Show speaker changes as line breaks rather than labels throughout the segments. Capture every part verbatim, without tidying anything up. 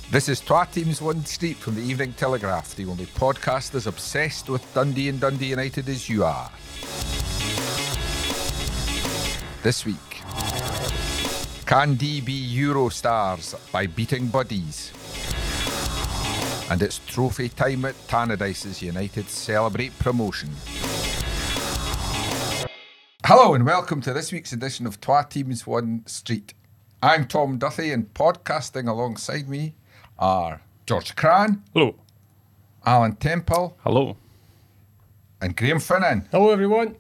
This is Twa Teams One Street from the Evening Telegraph, the only podcast as obsessed with Dundee and Dundee United as you are. This week, can Dee be Euro stars by beating buddies? And it's trophy time at Tannadice as United celebrate promotion. Hello and welcome to this week's edition of Twa Teams One Street. I'm Tom Duthie, and podcasting alongside me are George Cran.
Hello.
Alan Temple.
Hello.
And Graham Finnan.
Hello, everyone.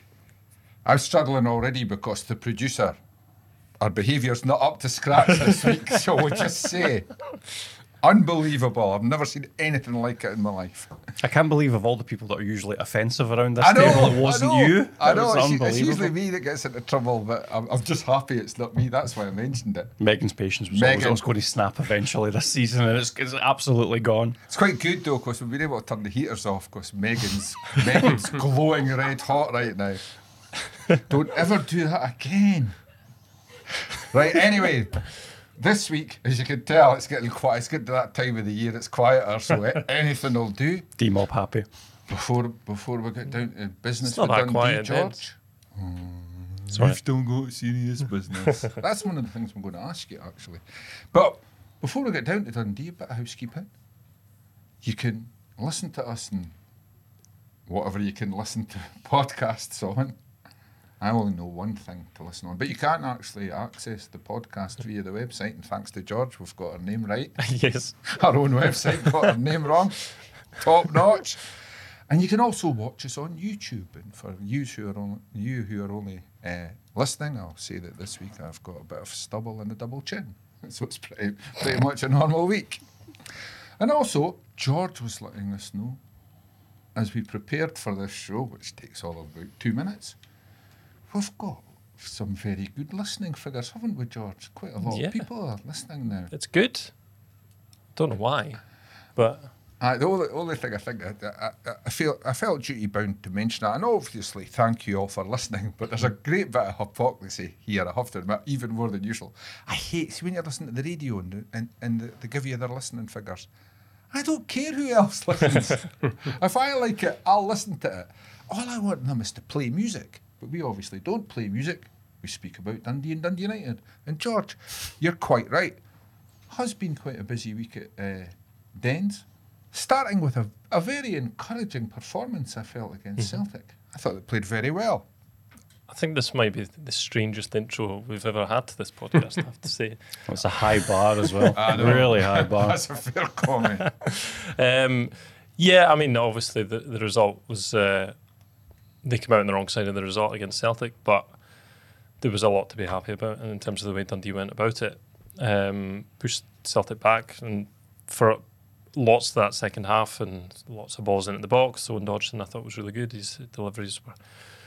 I'm struggling already because the producer, our behaviour's not up to scratch this week, so we'll just say, unbelievable. I've never seen anything like it in my life.
I can't believe of all the people that are usually offensive around this
I know,
table, it wasn't
I know,
you.
I
That
know,
was
it's,
unbelievable.
it's usually me that gets into trouble, but I'm, I'm just happy it's not me. That's why I mentioned it.
Megan's patience was
Megan.
always, always going to snap eventually this season, and it's, it's absolutely gone.
It's quite good though, because we've been able to turn the heaters off because Megan's Megan's glowing red hot right now. Don't ever do that again. Right, anyway, this week, as you can tell, it's getting quiet. It's getting to that time of the year, it's quieter, so anything will do.
D-Mob happy.
Before before we get down to business
It's not
with
that
Dundee,
quiet,
George.
Sorry.
We've still got serious business. That's one of the things I'm going to ask you, actually. But before we get down to Dundee, a bit of housekeeping. You can listen to us and whatever you can listen to podcasts on. I only know one thing to listen on, but you can't actually access the podcast via the website, and thanks to George, we've got our name right.
Yes.
Our own website got our name wrong. Top notch. And you can also watch us on YouTube. And for you who are only, you who are only uh, listening, I'll say that this week I've got a bit of stubble and a double chin. So it's pretty, pretty much a normal week. And also, George was letting us know, as we prepared for this show, which takes all of about two minutes, we've got some very good listening figures, haven't we, George? Quite a lot
Yeah.
of people are listening now.
It's good. Don't know why, but
Uh, the only, only thing I think I, I, I feel I felt duty bound to mention that, and obviously thank you all for listening. But there's a great bit of hypocrisy here. I have to admit, even more than usual. I hate see when you're listening to the radio and and, and they give you their listening figures. I don't care who else listens. If I like it, I'll listen to it. All I want them is to play music. But we obviously don't play music. We speak about Dundee and Dundee United. And George, you're quite right. Has been quite a busy week at uh, Dens. Starting with a, a very encouraging performance, I felt, against
Mm-hmm.
Celtic. I thought they played very well.
I think this might be the strangest intro we've ever had to this podcast, I have to say.
It's a high bar as well.
I know.
Really high bar.
That's a fair comment.
Um, yeah, I mean, obviously the, the result was, uh, they came out on the wrong side of the result against Celtic, but there was a lot to be happy about in terms of the way Dundee went about it. Um, pushed Celtic back, and for lots of that second half and lots of balls in at the box. So Dodgson, I thought, was really good. His deliveries were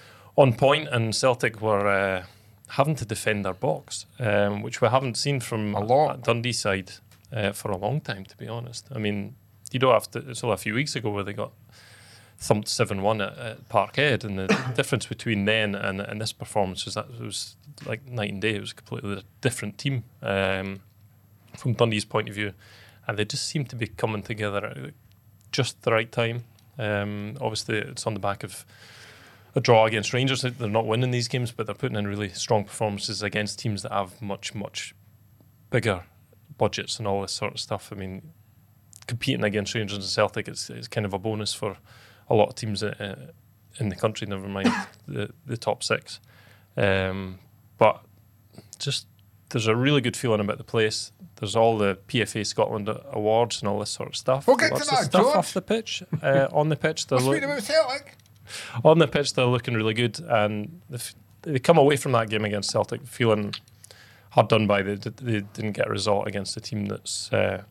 on point, and Celtic were uh, having to defend their box, um, which we haven't seen from
A lot.
Dundee side uh, for a long time, to be honest. I mean, you don't have to. It's only a few weeks ago where they got thumped seven one at, at Parkhead, and the difference between then and, and this performance was that it was like night and day. It was a completely different team um, from Dundee's point of view. And they just seem to be coming together at just the right time. Um, obviously, it's on the back of a draw against Rangers. They're not winning these games, but they're putting in really strong performances against teams that have much, much bigger budgets and all this sort of stuff. I mean, competing against Rangers and Celtic is, is kind of a bonus for a lot of teams uh, in the country, never mind the, the top six. Um, but just there's a really good feeling about the place. There's all the P F A Scotland awards and all this sort of stuff.
We'll get to
Lots
that,
of stuff
George.
off the pitch. Uh, on the pitch, they're
We're
look-
speaking about Celtic.
on the pitch they're looking really good, and they, f- they come away from that game against Celtic feeling hard done by. They, d- they didn't get a result against a team that's uh,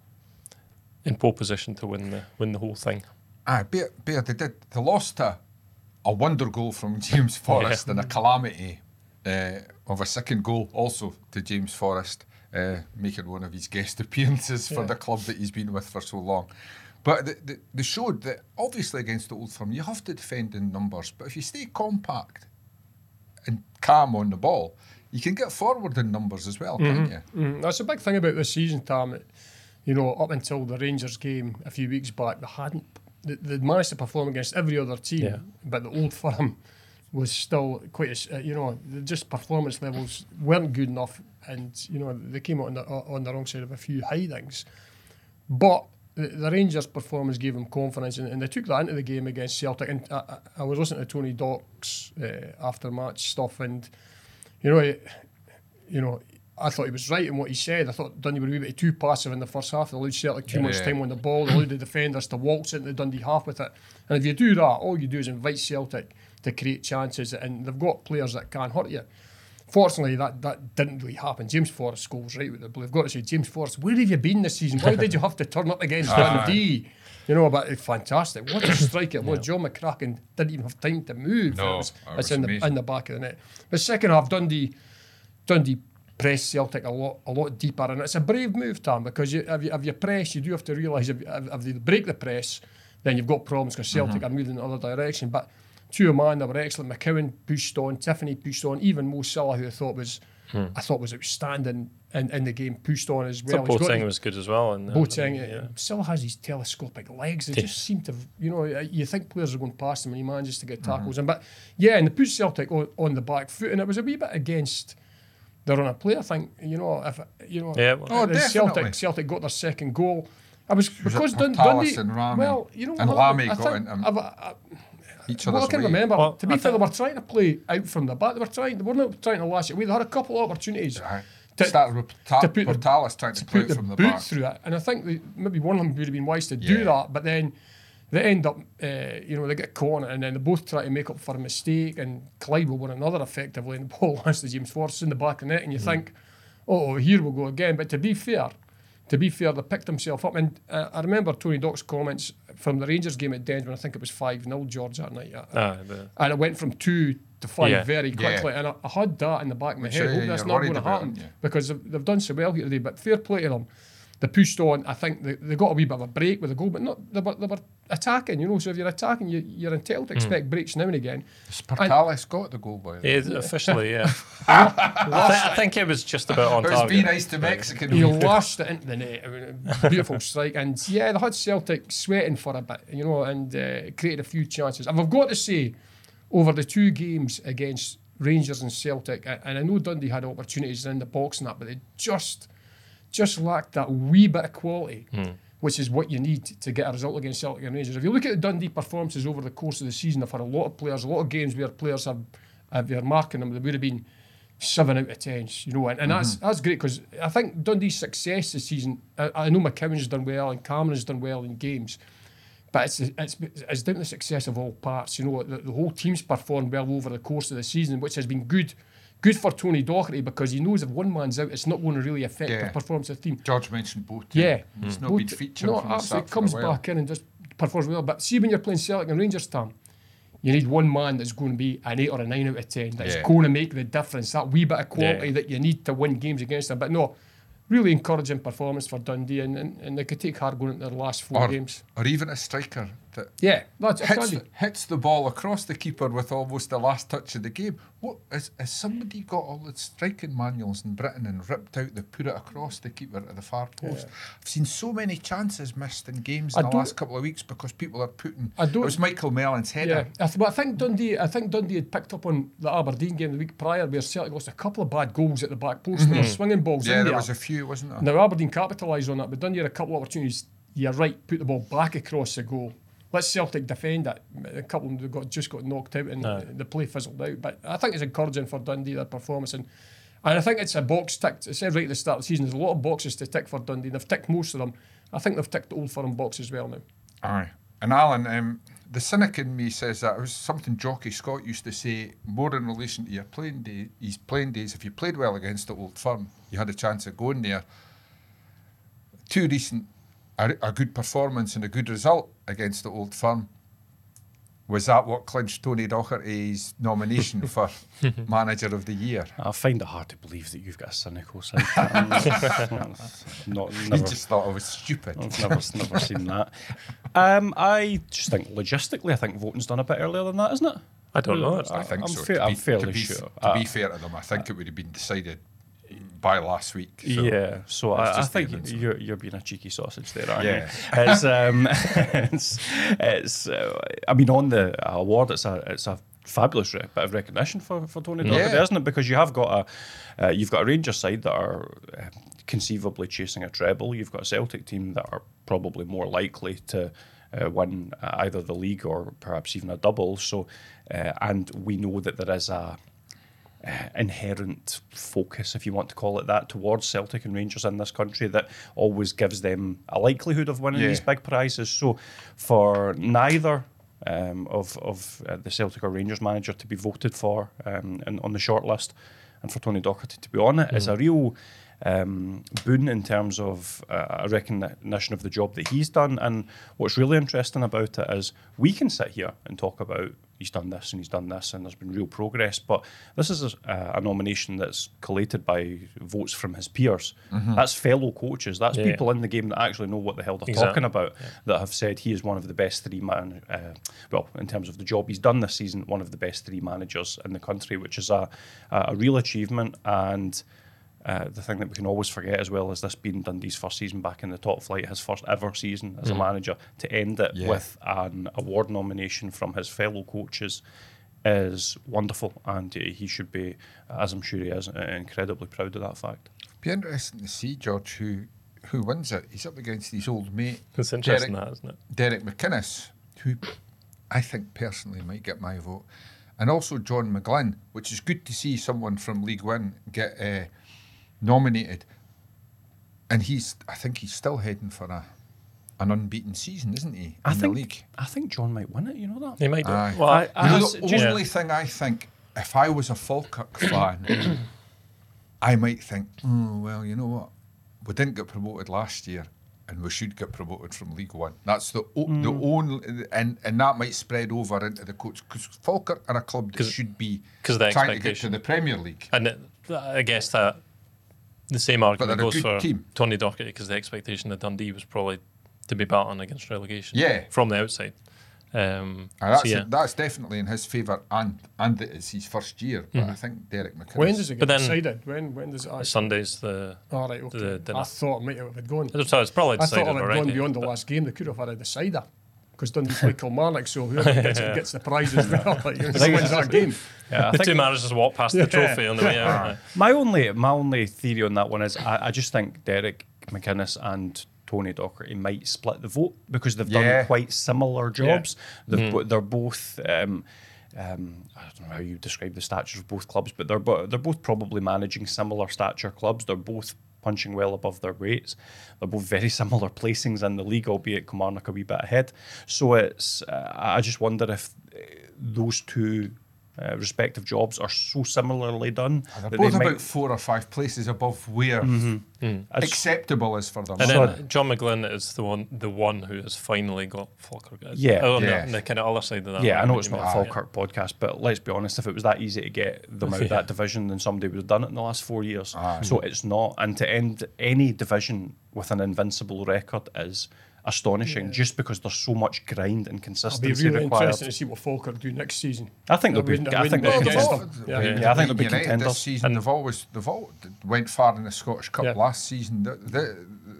in pole position to win the win the whole thing.
Aye, bear, bear, they did. They lost a, a wonder goal from James Forrest and a calamity uh, of a second goal also to James Forrest, uh, making one of his guest appearances for
Yeah.
the club that he's been with for so long. But they, they, they showed that obviously against the Old Firm you have to defend in numbers, but if you stay compact and calm on the ball, you can get forward in numbers as well, can't you?
Mm, that's a big thing about this season, Tom. It,
you know, up until the Rangers game a few weeks back, they hadn't. They, they managed to perform against every other team,
Yeah.
but the Old Firm was still quite, a, s- uh, you know, the just performance levels weren't good enough, and you know they came out on the on the wrong side of a few hidings. But the, the Rangers' performance gave them confidence, and, and they took that into the game against Celtic. And I, I, I was listening to Tony Dock's uh, after match stuff, and you know, it, you know. I thought he was right in what he said. I thought Dundee were a wee bit too passive in the first half. They allowed Celtic too
Yeah.
much time on the ball. They allowed the defenders to waltz into the Dundee half with it. And if you do that, all you do is invite Celtic to create chances, and they've got players that can hurt you. Fortunately, that, that didn't really happen. James Forrest scores right with the ball. I've got to say, James Forrest, where have you been this season? Why did you have to turn up against Dundee? You know, but it's fantastic. What a strike it was. John McCracken didn't even have time to move.
No,
it was,
that
it's
was
in the,
amazing.
in the back of the net. The second half, Dundee Dundee press Celtic a lot a lot deeper, and it's a brave move, Tam, because you, if, you, if you press, you do have to realise if, if, if they break the press, then you've got problems because Celtic
Mm-hmm.
are moving in the other direction. But to a man, they were excellent. McCowan pushed on, Tiffany pushed on, even Mo Salah, who I thought was I thought was outstanding in, in the game, pushed on as well.
Well,
He's got
Boateng
the-
was good as well. And, uh,
Boateng,
yeah.
uh, still has these telescopic legs. They
Yeah.
just seem to, you know, uh, you think players are going past him and he manages to get
Mm-hmm.
tackles. And but yeah, and they put Celtic on, on the back foot, and it was a wee bit against their on a play. I think, you know, if you know,
Yeah, well-
Oh,
as
definitely.
Celtic Celtic got their second goal. I was,
Was
because
it
Dun-
Portalis
Dundee.
and Rami?
Well, you know,
And
what,
Lamy
I
got
think,
into
I've, I,
each
well, I
other's
can
way.
remember.
Well,
to be
I
fair, they
think-
were trying to play out from the back. They were trying. They weren't trying to lash it away. They had a couple of opportunities.
Aye.
to-
Started with Ta-
to put the-
Portalis trying to,
to
play
put
it
the
from the
boot
back.
through it, and I think they, maybe one of them would have been wise to do
Yeah.
that, but then they end up, uh, you know, they get caught on it, and then they both try to make up for a mistake, and collide with one another effectively, and the ball lands to James Forrest in the back of the net, and you think, oh, here we'll go again. But to be fair, to be fair, they picked himself up, and uh, I remember Tony Dock's comments from the Rangers game at Dens when I think it was five nil George that night, uh,
Ah, the,
and it went from two to five
Yeah.
very
Yeah.
quickly, and I, I had that in the back of my
Which,
head.
uh,
Hope that's
you're
not
worried
going to
about,
happen
aren't you?
because they've, they've done so well here today. But fair play to them. They pushed on. I think they, they got a wee bit of a break with the goal, but not they were, they were attacking. You know, so if you're attacking, you, you're entitled to expect breaks now and again.
Portalis got the goal by the way.
yeah, officially, yeah. I, thi- I think it was just about on
It was
target.
be nice to Mexican.
He lashed it into the net. I mean, a beautiful strike. And yeah, they had Celtic sweating for a bit, you know, and uh, created a few chances. And I've got to say, over the two games against Rangers and Celtic, a- and I know Dundee had opportunities in the box and that, but they just just lacked that wee bit of quality, which is what you need to get a result against Celtic and Rangers. If you look at the Dundee performances over the course of the season, they've had a lot of players, a lot of games where players have, have they're marking them, they would have been seven out of ten, you know, and, and that's that's great because I think Dundee's success this season, I, I know McCowan's done well and Cameron's done well in games, but it's it's, it's down to the success of all parts. You know, the, the whole team's performed well over the course of the season, which has been good good for Tony Docherty because he knows if one man's out, it's not going to really affect
Yeah.
the performance of the team.
George mentioned Boateng.
Yeah,
He's not
Boat-
been featuring
no,
from the
absolutely
start for a
comes
while.
back in and just performs well. But see, when you're playing Celtic and Rangers, Tom, you need one man that's going to be an eight or a nine out of ten. That's
Yeah.
going to make the difference. That wee bit of quality
Yeah.
that you need to win games against them. But no, really encouraging performance for Dundee, and, and, and they could take hard going into their last four
Or,
games.
or even a striker that
Yeah, that's it.
hits
Can
the, hits the ball across the keeper with almost the last touch of the game. What has, has somebody got all the striking manuals in Britain and ripped out the put it across the keeper to the far post? I've seen so many chances missed in games
I
in the
don't-
last couple of weeks because people are putting.
I don't-
It was Michael Mellon's header.
Yeah, I th- but I think Dundee. I think Dundee had picked up on the Aberdeen game the week prior, where Celtic lost a couple of bad goals at the back post. They were swinging balls
Yeah,
in
there
there.
was a few, wasn't there?
Now Aberdeen capitalised on that, but Dundee had a couple of opportunities. You're right, put the ball back across the goal. Let Celtic defend it. A couple of them got just got knocked out and
Aye.
the play fizzled out. But I think it's encouraging for Dundee, their performance, and and I think it's a box ticked. I said right at the start of the season, there's a lot of boxes to tick for Dundee. They've ticked most of them. I think they've ticked the Old Firm box as well now.
Aye. And Alan, um, the cynic in me says that it was something Jockey Scott used to say more in relation to your playing day, his playing days. If you played well against the Old Firm, you had a chance of going there. Two recent, a, a good performance and a good result against the Old Firm. Was that what clinched Tony Docherty's nomination for Manager of the Year?
I find it hard to believe that you've got a cynical side. I'm not,
He
never,
just thought I was stupid.
I've never, never seen that. Um, I just think logistically, I think voting's done a bit earlier than that, isn't it?
I don't know.
I think
I'm
so.
fair-
to
I'm
be,
fairly
to be,
sure.
To
Uh,
be fair to them, I think it would have been decided by last week. So
yeah, so I, I
just
think
the invincible.
you're you're being a cheeky sausage there, aren't
Yeah.
you? It's um, it's, it's uh, I mean, on the award, it's a it's a fabulous re- bit of recognition for for Tony Docherty,
Yeah.
isn't it? Because you have got a uh, you've got a Rangers side that are uh, conceivably chasing a treble. You've got a Celtic team that are probably more likely to uh, win uh, either the league or perhaps even a double. So, uh, and we know that there is a uh, inherent focus, if you want to call it that, towards Celtic and Rangers in this country that always gives them a likelihood of winning
Yeah.
these big prizes. So, for neither um, of of uh, the Celtic or Rangers manager to be voted for um, in, on the short list, and for Tony Docherty to be on it, is a real um, boon in terms of uh, a recognition of the job that he's done. And what's really interesting about it is we can sit here and talk about he's done this and he's done this and there's been real progress, but this is a, a nomination that's collated by votes from his peers. That's fellow coaches, that's
Yeah.
people in the game that actually know what the hell they're
Exactly.
talking about, that have said he is one of the best three man uh, well, in terms of the job he's done this season, one of the best three managers in the country, which is a, a, a real achievement. And Uh, the thing that we can always forget as well is this being Dundee's first season back in the top flight, his first ever season as a manager, to end it
Yeah.
with an award nomination from his fellow coaches is wonderful, and uh, he should be, as I'm sure he is, uh, incredibly proud of that fact.
be interesting to see, George, who who wins it. He's up against his old mate,
It's interesting,
Derek,
that, isn't it?
Derek McInnes, who I think personally might get my vote, and also John McGlynn, which is good to see someone from League One get uh, nominated. And he's, I think he's still heading for a an unbeaten season, isn't he, in
I
the
think
league?
I think John might win it. You know that.
He might do.
Aye.
Well,
I-
I,
You know,
Has-
the
just-
only thing I think, if I was a Falkirk fan, I might think, oh, well, you know what? We didn't get promoted last year, and we should get promoted from League One. That's the o- the only, and, and that might spread over into the coach, because Falkirk are a club that
'Cause-
should be
'cause the
trying to get to
expectation.
the Premier League.
and it, I guess that the same argument
they're a
goes
good
for
team.
Tony Docherty, because the expectation of Dundee was probably to be battling against relegation.
Yeah.
From the outside. Um,
And that's,
so yeah.
that's definitely in his favour, and and it's his first year. But I think Derek McInnes.
When does it get
But then-
decided? When when does it actually?
Sunday's the.
All right, okay.
the dinner.
I thought it might have gone.
So it's probably
I
decided
thought it had
already.
gone beyond the
but-
last game. They could have had a decider. Because Dundee play Kilmarnock, so whoever gets it gets the prize as well. Like, you know,
think
wins
it's-
that game.
Yeah, I
The
think
two managers walk past the trophy on the way out.
my only my only theory on that one is I, I just think Derek McInnes and Tony Docherty might split the vote because they've
Yeah.
done quite similar jobs. They've bo- they're both. Um, um, I don't know how you describe the stature of both clubs, but they're bo- they're both probably managing similar stature clubs. They're both punching well above their weights. They're both very similar placings in the league, albeit Kilmarnock a wee bit ahead. So it's uh, I just wonder if uh, those two uh, respective jobs are so similarly done.
They're
that
both
they
about
might-
four or five places above where
It's-
acceptable is for them.
And
So-
then John McGlynn is the one, the one who has finally got Falkirk.
Yeah.
Oh, on
Yeah.
the, the kind of other side of that.
Yeah, I know
argument
it's
you
not a
made.
Falkirk podcast, but let's be honest, if it was that easy to get them out of that division, then somebody would have done it in the last four years. So it's not. And to end any division with an invincible record is astonishing, just because there's so much grind and
It'll be
consistency
really
required.
interesting to see what Falkirk do next season.
I think they'll
I
be.
wouldn't- I
I think
wouldn't
they'll
bet
be
against
contenders.
them. Yeah.
Yeah, I think they'll be
United
contenders.
this season.
And-
they've always they've all, went far in the Scottish Cup
Yeah.
last season. Th- th-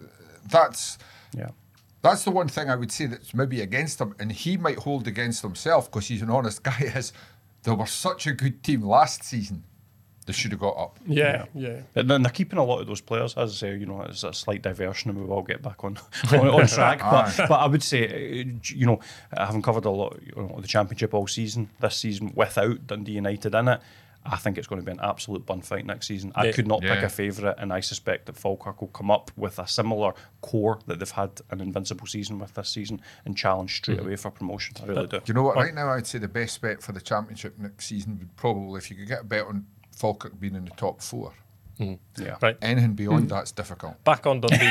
That's
Yeah.
that's the one thing I would say that's maybe against him, and he might hold against himself because he's an honest guy. Is they were such a good team last season, they should have got up.
Yeah, yeah.
And then they're keeping a lot of those players. As I say, you know, it's a slight diversion, and we will get back on on, on track. But but I would say, uh, you know, having covered a lot, you know, the Championship all season, this season without Dundee United in it, I think it's going to be an absolute bun fight next season. I
Yeah.
could not pick
Yeah.
a favourite, and I suspect that Falkirk will come up with a similar core that they've had an invincible season with this season and challenge straight away for promotion. I really do.
Do you know what? Right now, I'd say the best bet for the Championship next season would probably, if you could get a bet on Falkirk being in the top four.
Yeah.
Right.
Anything beyond that's difficult.
Back on Dundee.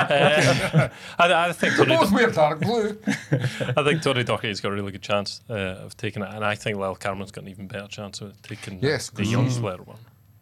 Uh, I, I think
They
Tony,
both wear dark blue.
I think Tony Docherty's got a really good chance uh, of taking it, and I think Lyle Cameron's got an even better chance of taking
Yes,
the
'cause
young
he's-
player one.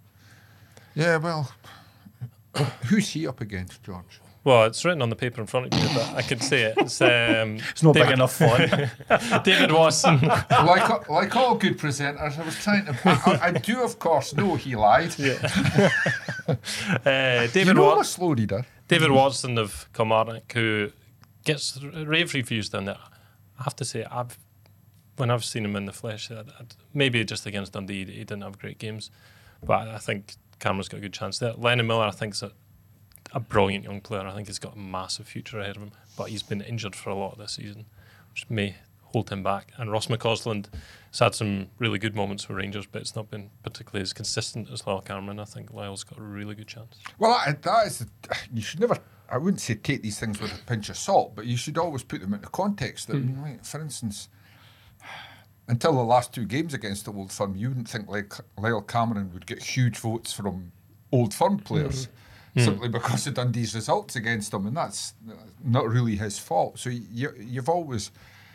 Yeah, well, who's he up against, George?
Well, it's written on the paper in front of me, but I could say it. It's, um,
It's not big
David,
enough font.
David Watson.
like like all good presenters, I was trying to. I, I, I do, of course, know he lied.
Uh,
You
David
know
Wat-
I'm a slow reader.
David Watson of Kilmarnock, who gets rave reviews down there. I have to say, I've when I've seen him in the flesh, I'd, I'd, maybe just against Dundee, he didn't have great games, but I think Cameron's got a good chance there. Lennon Miller, I think, is a, a brilliant young player. I think he's got a massive future ahead of him, but he's been injured for a lot of this season, which may hold him back. And Ross McCausland has had some really good moments for Rangers, but it's not been particularly as consistent as Lyle Cameron. I think Lyle's got a really good chance.
Well, that, that is, you should never, I wouldn't say take these things with a pinch of salt, but you should always put them into context. That, mm. like, for instance, until the last two games against the Old Firm, you wouldn't think like Lyle Cameron would get huge votes from Old Firm players mm. simply mm. because of Dundee's results against them, and that's not really his fault. So you, you've always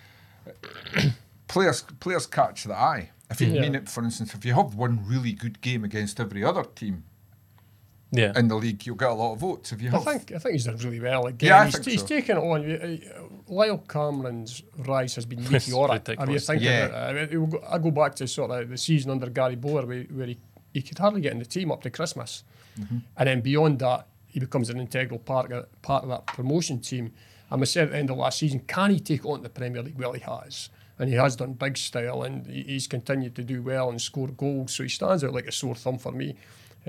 players players catch the eye. If you yeah. mean it, for instance, if you have one really good game against every other team
yeah.
in the league, you'll get a lot of votes. If you have,
I think I think he's done really well again.
Yeah, I
he's
think
he's
so.
taken it on. Lyle Cameron's rise has been meteoric. If you think
yeah.
about it, I, mean, I go back to sort of the season under Gary Bowler where, where he, he could hardly get in the team up to Christmas, mm-hmm. and then beyond that, he becomes an integral part of, part of that promotion team. And I said at the end of last season, can he take on the Premier League? Well, he has. And he has done big style, and he, he's continued to do well and score goals. So he stands out like a sore thumb for me.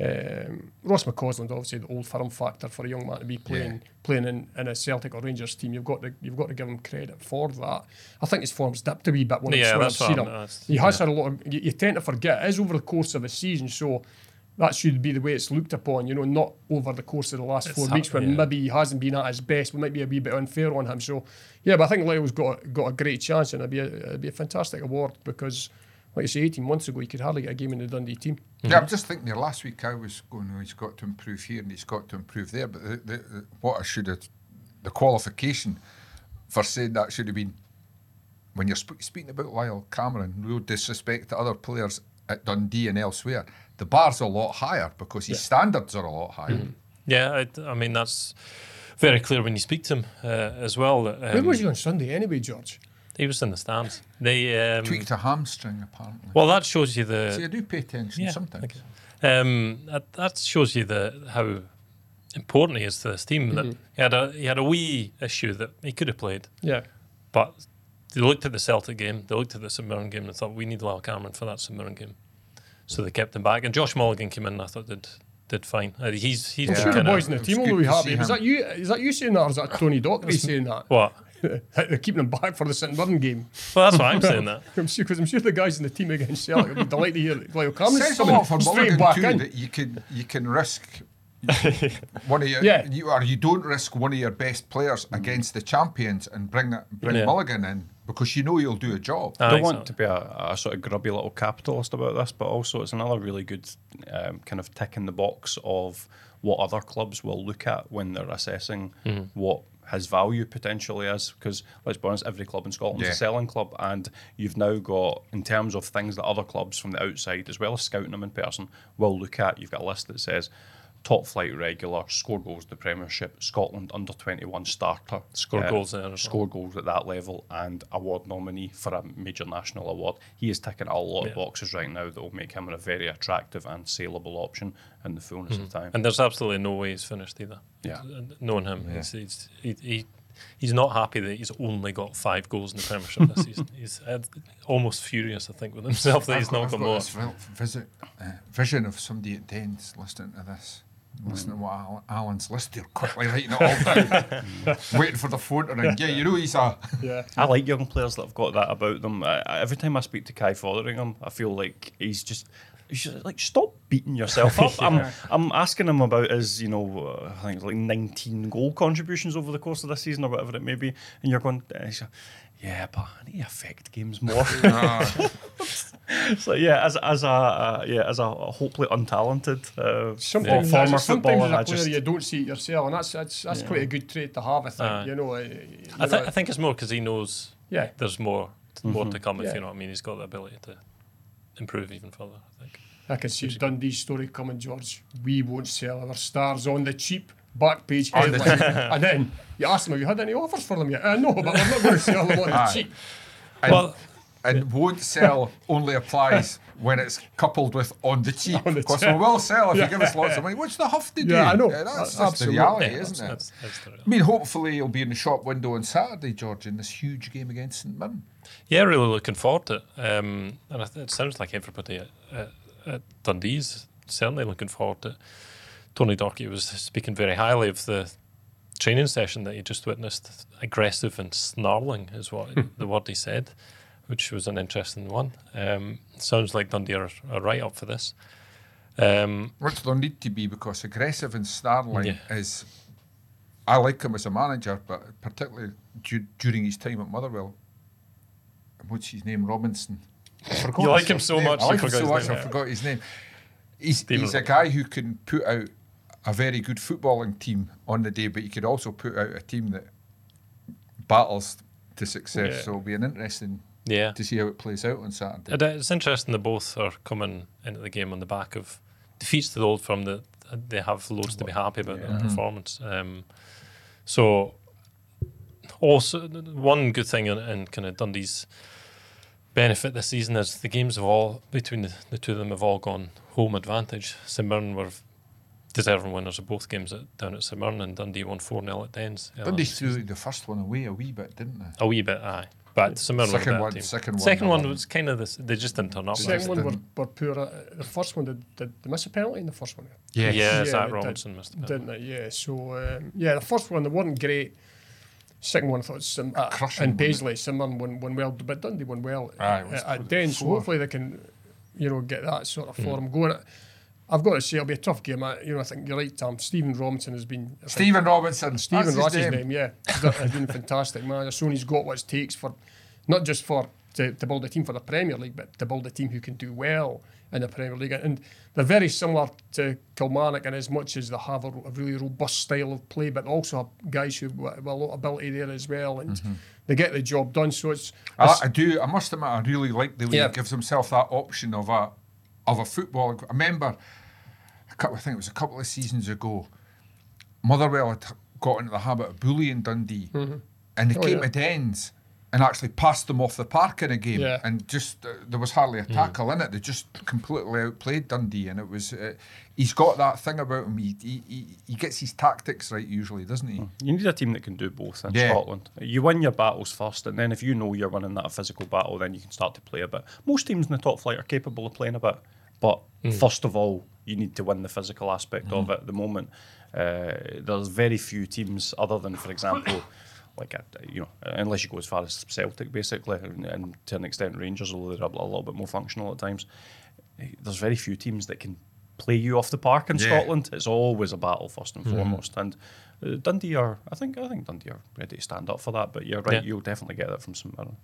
Um, Ross McCausland, obviously the Old Firm factor for a young man to be playing yeah. playing in, in a Celtic or Rangers team. You've got to you've got to give him credit for that. I think his form's dipped a wee bit when,
yeah,
I've, when I've seen him.
That's,
he has
yeah.
had a lot of. You, you tend to forget it is over the course of a season, so that should be the way it's looked upon. You know, not over the course of the last it's four ha- weeks when yeah. maybe he hasn't been at his best. We might be a wee bit unfair on him. So yeah, but I think Lyle's got got a great chance, and it'd be a, it'd be a fantastic award because, like I say, eighteen months ago, he could hardly get a game in the Dundee team.
Mm-hmm. Yeah, I'm just thinking there last week I was going, oh, he's got to improve here and he's got to improve there. But the, the, the, what I should have, the qualification for saying that should have been, when you're sp- speaking about Lyle Cameron, no disrespect to other players at Dundee and elsewhere, the bar's a lot higher because his yeah. standards are a lot higher.
Mm-hmm. Yeah, I, I mean, that's very clear when you speak to him uh, as well. Um,
Where was he on Sunday anyway, George?
He was in the stands. They um,
tweaked a hamstring, apparently.
Well, that shows you the.
See, I do pay attention
yeah,
sometimes.
Okay. Um, that, that shows you the how important he is to this team. Mm-hmm. That he had a he had a wee issue that he could have played.
Yeah,
but they looked at the Celtic game, they looked at the St Mirren game, and thought we need Lyle Cameron for that St Mirren game, so they kept him back. And Josh Mulligan came in, and I thought did did fine. Uh, he's he's.
I'm
yeah.
sure the boys in the team will be happy.
Was
that you? Is that you saying that, or is that Tony Dockery saying that?
What?
They're keeping him back for the St Mirren game.
Well, that's why I'm saying that.
I'm sure because I'm sure the guys in the team against Celtic would be delighted to hear Lyle Cameron.
Says a lot for Mulligan too in. that you can you can risk one of your
yeah.
you or you don't risk one of your best players against the champions and bring that bring
yeah.
Mulligan in because you know he'll do a job.
I don't want to be a, a sort of grubby little capitalist about this, but also it's another really good um, kind of tick in the box of what other clubs will look at when they're assessing mm. what his value potentially is, because let's be honest, every club in Scotland is
yeah.
a selling club, and you've now got, in terms of things that other clubs from the outside, as well as scouting them in person, will look at, you've got a list that says top flight regular, score goals in the Premiership, Scotland under twenty-one starter,
score
uh,
goals there,
score goals at that level, and award nominee for a major national award. He is ticking a lot yeah. of boxes right now that will make him a very attractive and saleable option in the fullness mm-hmm. of time.
And there's absolutely no way he's finished either.
Yeah,
knowing him,
yeah.
he's, he's, he, he he's not happy that he's only got five goals in the Premiership this season. He's uh, almost furious, I think, with himself that
I've
he's
got,
not
I've
got
got
more.
This visit, uh, vision of somebody at Dens listening to this. Listening to what Al- Alan's list here, quickly writing it all down, waiting for the phone to ring. Yeah, you know he's a.
Yeah.
I like young players that have got that about them. I, I, every time I speak to Kai Fotheringham, I feel like he's just, he's just like, stop beating yourself up. I'm, I'm asking him about his, you know, uh, I think it's like nineteen goal contributions over the course of this season or whatever it may be, and you're going, uh, he's like, yeah, but I need to affect games more. So yeah, as as a uh, yeah as a hopefully untalented uh,
sometimes
former
as,
footballer,
sometimes as a
I
player
just,
you don't see it yourself, and that's that's, that's
yeah.
quite a good trait to have. I think
Uh,
you know. Uh, you
I, th-
know,
I think it's more because he knows
yeah.
there's more more
Mhm.
to come. If
Yeah.
you know what I mean, he's got the ability to improve even further. I think.
I can see Dundee's story coming, George. We won't sell our stars on the cheap. Back page headline, and then you ask them, have you had any offers for them yet? Uh, no, but we're not going to sell them on the cheap.
And,
Well,
and won't sell only applies when it's coupled with on the cheap.
On the
Because
cheap.
we will sell if
Yeah.
you give us lots of money. What's the huff to do?
Yeah, I know.
that's
Uh,
just
absolutely.
the reality,
Yeah,
isn't it?
that's, that's, that's the
I mean, hopefully it'll be in the shop window on Saturday, George, in this huge game against St Mirren.
Yeah, really looking forward to it. Um, and I th- it sounds like everybody at, at, at Dundee's certainly looking forward to it. Tony Dorkey was speaking very highly of the training session that he just witnessed. Aggressive and snarling is what the word he said, which was an interesting one. Um, sounds like Dundee are, are right up for this. Um,
Which there need to be, because aggressive and snarling
Yeah.
is. I like him as a manager, but particularly du- during his time at Motherwell. What's his name? Robinson. I forgot
You
his
like him so
name.
much,
I
you
like him
forgot
so
his
much,
name.
I forgot his name. He's,
Stephen
he's a
Robinson.
guy who can put out a very good footballing team on the day, but he could also put out a team that battles to success.
Yeah.
So it'll be an interesting
yeah.
to see how it plays out on Saturday.
It- It's interesting that both are coming into the game on the back of defeats to the Old Firm that they have loads to be happy about their performance. Um, so, also one good thing in, in kind of Dundee's benefit this season is the games have all between the, the two of them have all gone home advantage. St Mirren were deserving winners of both games at, down at St Mirren, and Dundee won four nil at Dens. earlier
Dundee
this
threw
season.
the first one away a wee bit, didn't they?
A wee bit, aye. But St Mirren were
Second
a better
one-
team.
second one,
second
they
one
won.
was kind of this. They just didn't turn up.
They
Second
just
one were,
didn't.
were poor. Uh, the first one, did, did they miss a penalty in the first one?
Yes.
Yeah,
Yeah,
Zach
they
Robinson missed a bit.
Didn't it? Yeah. So, um, yeah, the first one, they weren't great. Second one, I thought, Sim, uh,
crushing,
and
wasn't
Paisley, St Mirren won, won well, but Dundee won well
Aye, it was
at, at
good.
Dens. So
Four.
hopefully they can, you know, get that sort of form going. I've got to say, it'll be a tough game. I, you know, I think you're right, Tom. Stephen Robinson has been... I think-
Stephen Robinson.
Stephen
That's
Ross's
his
name. yeah. He's done- has been fantastic, man. Sony's got what it takes for, not just for to, to build a team for the Premier League, but to build a team who can do well in the Premier League. And they're very similar to Kilmarnock in as much as they have a, a really robust style of play, but also have guys who have a lot of ability there as well, and they get the job done. So it's...
I,
it's-
I do. I must admit, I really like the way
Yeah.
he gives himself that option of a of a football. I remember, a couple, I think it was a couple of seasons ago, Motherwell had got into the habit of bullying Dundee, and they
Oh,
came
yeah.
to Dens and actually passed them off the park in a game,
Yeah.
and just uh, there was hardly a tackle in it. They just completely outplayed Dundee, and it was. Uh, he's got that thing about him. He, he he he gets his tactics right usually, doesn't he?
You need a team that can do both in
Yeah.
Scotland. You win your battles first, and then if you know you're winning that physical battle, then you can start to play a bit. Most teams in the top flight are capable of playing a bit, but first of all, you need to win the physical aspect of it at the moment. Uh, there's very few teams, other than, for example, like a, you know, unless you go as far as Celtic, basically, and, and to an extent Rangers, although they're a, a little bit more functional at times. There's very few teams that can play you off the park in
Yeah.
Scotland. It's always a battle first and foremost, and uh, Dundee are. I think. I think Dundee are ready to stand up for that. But you're right.
Yeah.
You'll definitely get that from St Mirren.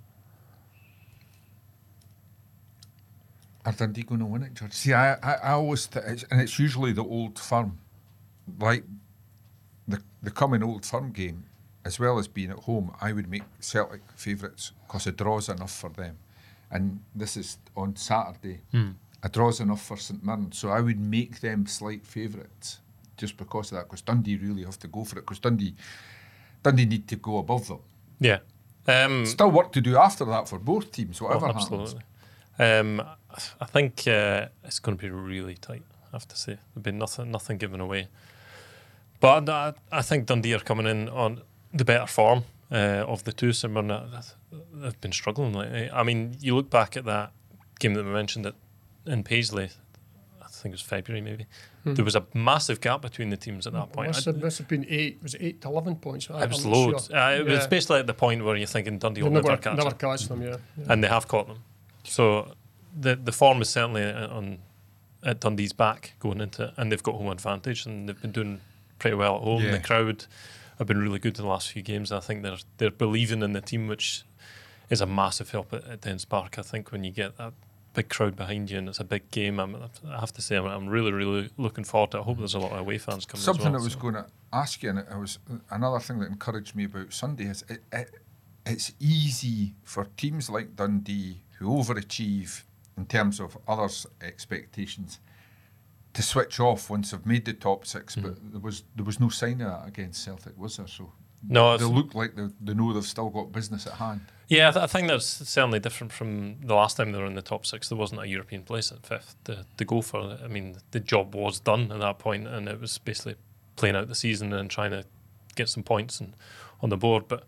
Are Dundee going to win it, George? See, I, I, I always, th- it's, and it's usually the Old Firm, like the the coming Old Firm game, as well as being at home. I would make Celtic favourites because a draw's enough for them, and this is on Saturday. A draw's enough for St Mirren, so I would make them slight favourites just because of that. Because Dundee really have to go for it. Because Dundee, Dundee need to go above them.
Yeah. Um,
Still work to do after that for both teams,
oh,
whatever happens.
absolutely. Um, I think uh, it's going to be really tight, I have to say. There'll be nothing, nothing given away. But I, I think Dundee are coming in on the better form uh, of the two. St Mirren, uh, they've been struggling lately. I mean, you look back at that game that we mentioned at, in Paisley, I think it was February maybe, there was a massive gap between the teams at that point.
Must have, must have been eight. Was it eight to eleven points? I,
It was
I'm not
loads.
sure.
Uh, it was
Yeah.
basically at the point where you're thinking Dundee will
They'll
never
never,
catch
never
them.
catch them. Yeah. yeah.
And they have caught them. So the the form is certainly on at Dundee's back going into it, and they've got home advantage, and they've been doing pretty well at home.
Yeah.
The crowd have been really good in the last few games. I think they're they're believing in the team, which is a massive help at, at Dens Park. I think when you get that big crowd behind you and it's a big game, I'm, I have to say I'm, I'm really really looking forward to it. I hope there's a lot of away fans coming.
Something
as well,
I was
so.
going to ask you, and it was another thing that encouraged me about Sunday is it, it, it's easy for teams like Dundee who overachieve in terms of others' expectations to switch off once they've made the top six. But there was there was no sign of that against Celtic, was there? So
No,
they
it's-
look like they, they know they've still got business at hand.
Yeah, I, th- I think that's certainly different from the last time they were in the top six. There wasn't a European place at fifth to, to go for. I mean, the job was done at that point, and it was basically playing out the season and trying to get some points and on the board. But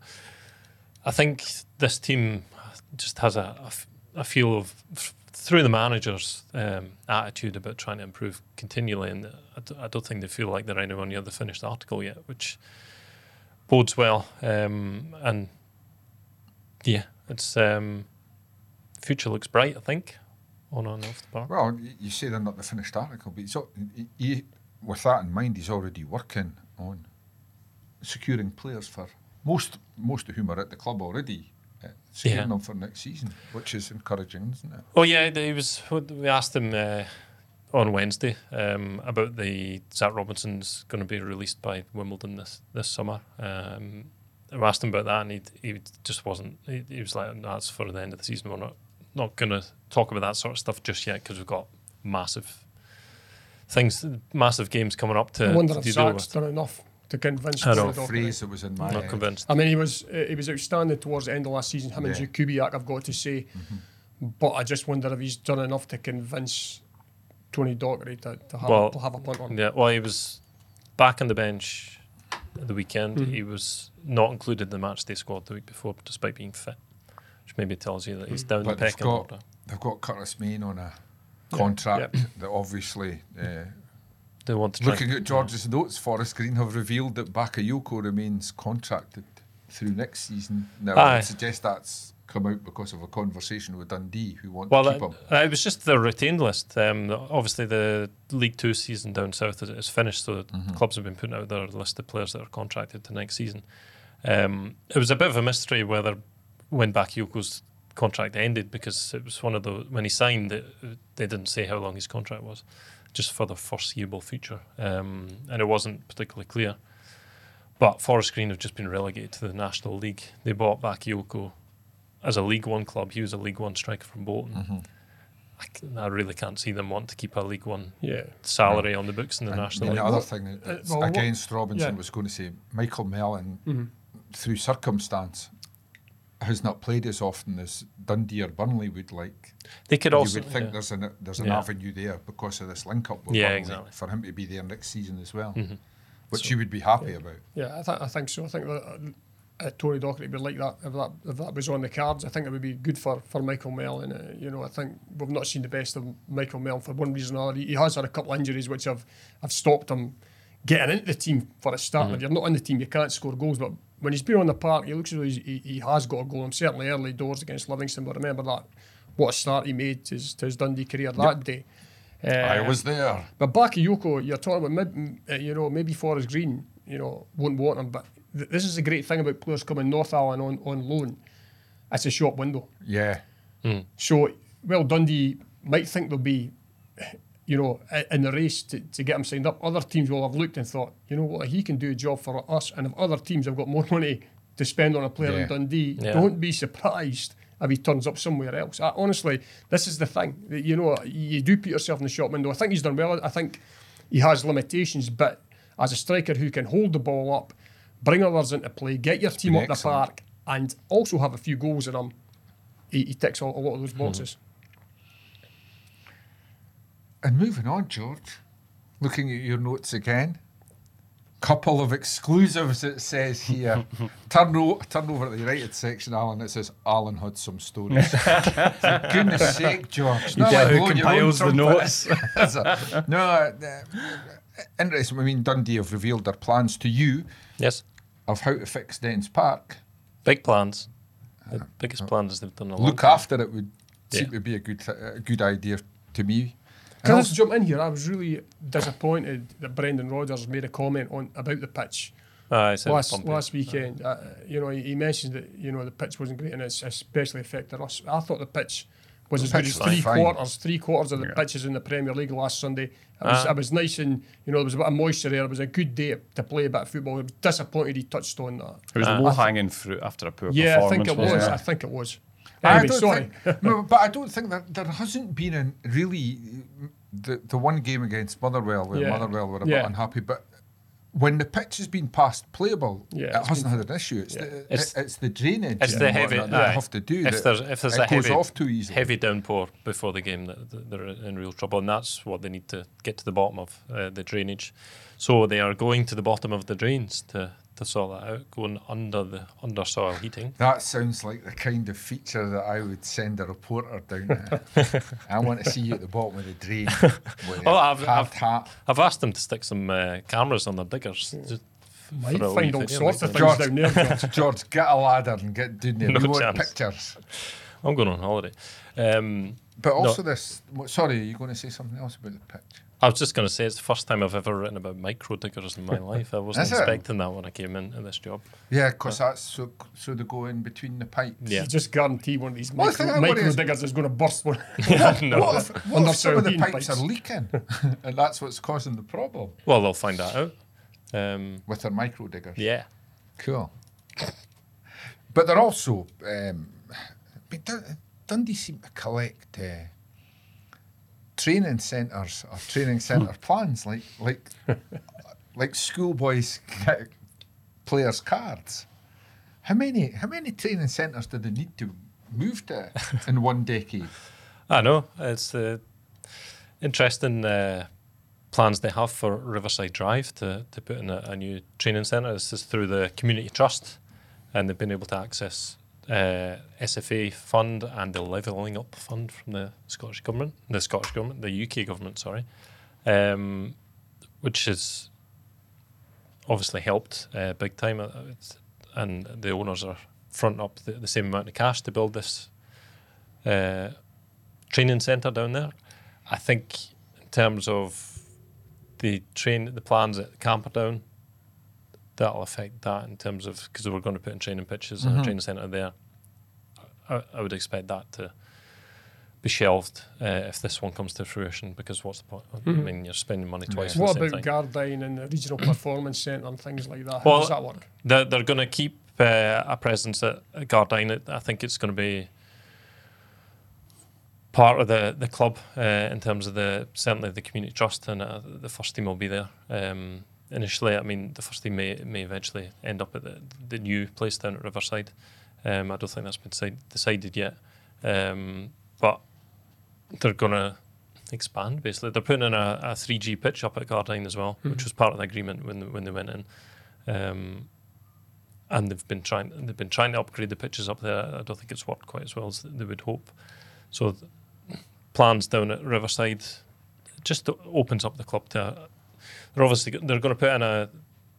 I think this team just has a, a f- a feel of, f- through the manager's um, attitude about trying to improve continually, and I, d- I don't think they feel like they're anywhere near the finished article yet, which bodes well. Um, and yeah, it's um, future looks bright, I think, on and off the park.
Well, y- you say they're not the finished article, but he's, al- he, he, with that in mind, he's already working on securing players for most most of whom are at the club already, uh, securing
Yeah.
them for next season, which is encouraging, isn't it?
Oh yeah, he was. We asked him uh, on Wednesday um, about the Zach Robinson's going to be released by Wimbledon this this summer. Um, I asked him about that, and he he just wasn't. He, he was like, "No, that's for the end of the season. We're not not going to talk about that sort of stuff just yet because we've got massive things, massive games coming up to,
I wonder
to
if
deal
Zach's
with."
done enough to convince
I know.
The
Tony Docherty.
phrase that was in my
I'm not
head.
convinced.
I mean, he was uh, he was outstanding towards the end of last season. Him and
Yeah.
Kubiak, I've got to say, but I just wonder if he's done enough to convince Tony Docherty to, to have
Well,
a, to have a punt on.
Yeah, well, he was back on the bench at the weekend.
Mhm.
He was not included in the match day squad the week before, despite being fit, which maybe tells you that he's down
But
the
they've
pecking
got,
order.
they've got Curtis Main on a
Yeah.
contract that obviously, uh,
They want to try
looking at George's notes, Forest Green have revealed that Bakayoko remains contracted through next season. Now, I
Aye.
would suggest that's come out because of a conversation with Dundee, who want
Well,
to keep
uh,
him.
uh, it was just the retained list. Um, the- obviously, the League Two season down south is, is finished, so
Mm-hmm.
clubs have been putting out their list of players that are contracted to next season. Um, it was a bit of a mystery whether when Bakayoko's contract ended, because it was one of the when he signed, it, they didn't say how long his contract was, just for the foreseeable future, um, and it wasn't particularly clear. But Forest Green have just been relegated to the National League. They bought Bakayoko as a League One club. He was a League One striker from Bolton.
Mm-hmm.
I, c- I really can't see them want to keep a League One
Yeah,
salary on the books in the
And
National
the
League.
other
What-
thing
uh,
that's
well, what-
against Robinson
yeah.
was going to say, Michael Mellon,
Mhm.
through circumstance, has not played as often as Dundee or Burnley would like.
They could
you
also
would think
yeah.
there's an there's an
Yeah.
avenue there because of this link up with
Yeah,
Burnley
exactly.
for him to be there next season as well,
Mhm.
which
So-
you would be happy about.
yeah, I, th- I think so. I think that uh, uh, Tony Docherty would like that if that if that was on the cards. I think it would be good for, for Michael Mellon. Uh, you know, I think we've not seen the best of Michael Mellon for one reason or another. He, he has had a couple of injuries which have, have stopped him getting into the team for a start.
Mm-hmm.
If you're not in the team, you can't score goals. But when he's been on the park, he looks as though he's, he, he has got a goal. And certainly early doors against Livingston. But remember that what a start he made to his, to his Dundee career that day. Uh,
I was there.
But Bakayoko, you're talking about, mid, m- uh, you know, maybe Forest Green, you know, won't want him. But th- this is the great thing about players coming North Allen on, on loan. It's a shop window.
Yeah,
So, well, Dundee might think they'll be, you know, i- in the race to, to get him signed up. Other teams will have looked and thought, you know what, he can do a job for us. And if other teams have got more money to spend on a player
Yeah.
in Dundee,
Yeah.
don't be surprised if he turns up somewhere else. I, honestly, this is the thing. that, You know, you do put yourself in the shop window. I think he's done well. I think he has limitations, but as a striker who can hold the ball up, bring others into play, get your team
been
up the
excellent.
park, and also have a few goals in him, he, he ticks a, a lot of those boxes.
and moving on, George. Looking at your notes again. Couple of exclusives, it says here. turn, o- turn over to the right section, Alan. It says Alan had some stories. For goodness sake, George.
You
Not
get
like
who
blowing your own
compiles the
trumpet.
notes.
Is it? No, uh, uh, interesting. I mean, Dundee have revealed their plans to you
Yes,
of how to fix Dens Park.
big plans. The biggest plans they've done in a long
Look
time.
after it would seem
Yeah.
to be a good, th- a good idea to me.
Can I
And
just jump in here? I was really disappointed that Brendan Rodgers made a comment on about the pitch
Ah, I said
last
bumpy.
last weekend. Uh, you know, he, he mentioned that you know the pitch wasn't great and it's especially affected us. I thought the pitch was
The
as good
pitch
as
was
three
fine.
quarters, three quarters of the
Yeah.
pitches in the Premier League last Sunday. It was,
Ah.
it was nice and you know there was a bit of moisture there. It was a good day to play a bit of football. I was disappointed he touched on that.
It was
Uh,
low hanging fruit after a poor
Yeah, I think
performance.
it
wasn't
was.
it?
I think it was.
I
Anyway,
don't
sorry.
think, no, but I don't think that there hasn't been a really the the one game against Motherwell where
Yeah.
Motherwell were a
Yeah.
bit unhappy, but when the pitch has been past playable,
Yeah,
it
it's
hasn't
been-
had an issue. It's,
yeah.
the,
It's-
it, it's the drainage
it's
and
the heavy-
whatnot that
aye.
they have to do.
If
that
there's if there's
it
a
goes
heavy
off too easily.
heavy downpour before the game, that, that they're in real trouble, and that's what they need to get to the bottom of, uh, the drainage. So they are going to the bottom of the drains to, to sort that out, going under the under soil heating.
That sounds like the kind of feature that I would send a reporter down to. I want to see you at the bottom of the drain with
Oh,
a
I've-
hard
I've-
hat.
I've asked them to stick some uh, cameras on their diggers. Just
Might
for a
find
wee
all
video
sorts
like
of
that.
things
George.
down there, George.
George, get a ladder and get down there.
No
we want
chance.
pictures.
I'm going on holiday. Um,
But also this, what- sorry, are you going to say something else about the pitch?
I was just going to say it's the first time I've ever written about micro diggers in my life. I wasn't
Is it?
expecting that when I came in in this job.
Yeah, because that's so, so they go in between the pipes.
Yeah.
You just guarantee one of these
Well, the thing
micro,
I worry
micro
is-
diggers is going to burst one.
No.
What if, what
Under
if some of the
soil
pipes,
pipes.
are leaking and that's what's causing the problem
Well, they'll find that out. Um,
with their micro diggers?
yeah.
Cool. But they're also, um, but Dun- Dundee seem to collect uh, training centres or training centre plans like like like schoolboys get players' cards. How many how many training centres do they need to move to in one decade?
I know. It's uh, interesting uh, plans they have for Riverside Drive to, to put in a, a new training centre. This is through the Community Trust, and they've been able to access uh, S F A fund and the Levelling Up fund from the Scottish Government, the Scottish Government, the U K Government, sorry, um, which has obviously helped uh, big time. Uh, it's, and the owners are fronting up the, the same amount of cash to build this uh, training centre down there. I think in terms of the train, the plans at Camperdown, that'll affect that in terms of, because we're going to put in training pitches and a training centre there. I, I would expect that to be shelved uh, if this one comes to fruition, because what's the point? I mean, you're spending money twice
Yeah.
for the
What
same
about
thing.
Gardyne and the Regional Performance Centre and things like that? How
Well,
does that work?
They're, they're going to keep uh, a presence at, at Gardyne. I think it's going to be part of the, the club uh, in terms of the certainly the community trust, and uh, the first team will be there. Um, initially, I mean, the first team may may eventually end up at the, the new place down at Riverside. Um, I don't think that's been decide, decided yet, um, but they're going to expand. Basically, they're putting in a, a three G pitch up at Gardyne as well, which was part of the agreement when they, when they went in. Um, and they've been trying they've been trying to upgrade the pitches up there. I don't think it's worked quite as well as they would hope. So th- plans down at Riverside just opens up the club to. They're obviously they're going to put in a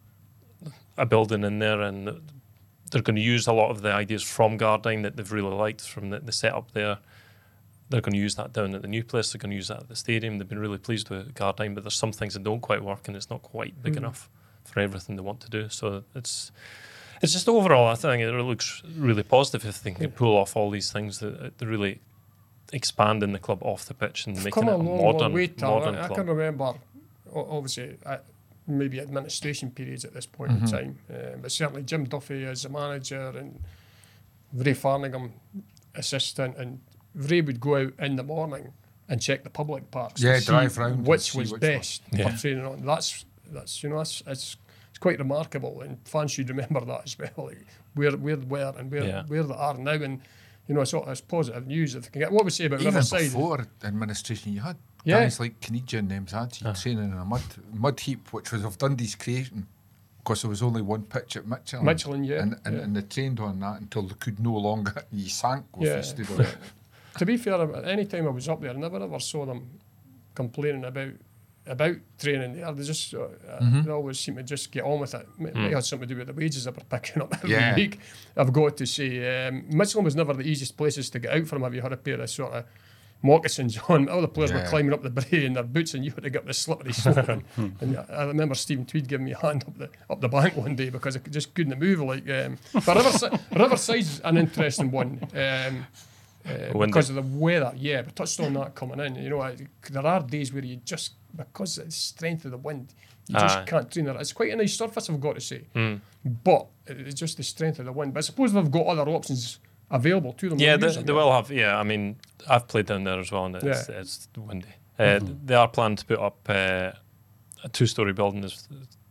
a building in there, and they're going to use a lot of the ideas from Gardyne that they've really liked from the, the setup there. They're going to use that down at the new place. They're going to use that at the stadium. They've been really pleased with Gardyne, but there's some things that don't quite work, and it's not quite big
Mm.
enough for everything they want to do. So it's it's just overall, I think it looks really positive if they can pull off all these things that, that really expanding the club off the pitch and
We've
making
come
it
a
a
long,
modern,
long way, Tal.
modern
I, I
club.
can remember, o- obviously, uh, maybe administration periods at this point in time, uh, but certainly Jim Duffy as a manager and Ray Farningham assistant, and Ray would go out in the morning and check the public parks. to
Yeah,
see
drive round and
which
see
was
which
best
Yeah.
for training on. That's that's you know that's it's it's quite remarkable, and fans should remember that as well. Like where where they were and where
Yeah.
where they are now, and you know it's, all- it's positive news if they can get. What we say about
Even
Riverside?
before administration, you had
Yeah.
guys like Canadian and names had you training in a mud mud heap, which was of Dundee's creation, because there was only one pitch at Michelin.
Michelin, yeah,
and, and,
yeah.
and they trained on that until they could no longer. You sank if
Yeah.
you stood on it.
To be fair, any time I was up there, I never ever saw them complaining about about training there. They just uh,
Mm-hmm.
they always seem to just get on with it. It might have something to do with the wages that were picking up every
Yeah.
week. I've got to say, um, Michelin was never the easiest places to get out from. If you had a pair of sort of moccasins on, all the players were
Yeah.
climbing up the brae in their boots, and you had to get up the slippery slope. and, and I remember Stephen Tweed giving me a hand up the up the bank one day because I could- just couldn't move. Like, um, but Riverside, Riverside's an interesting one. Um, uh,
Windy.
because of the weather, yeah, we touched on that coming in. You know, I, there are days where you just, because of the strength of the wind, you just
Aye.
can't train there. It's quite a nice surface, I've got to say.
Mm.
But it's just the strength of the wind. But I suppose they've got other options available to them.
Yeah,
They'll
they,
use them,
they
yeah.
will have. Yeah, I mean, I've played down there as well, and it's,
Yeah.
it's windy. Uh, They are planning to put up uh, a two-story building. There's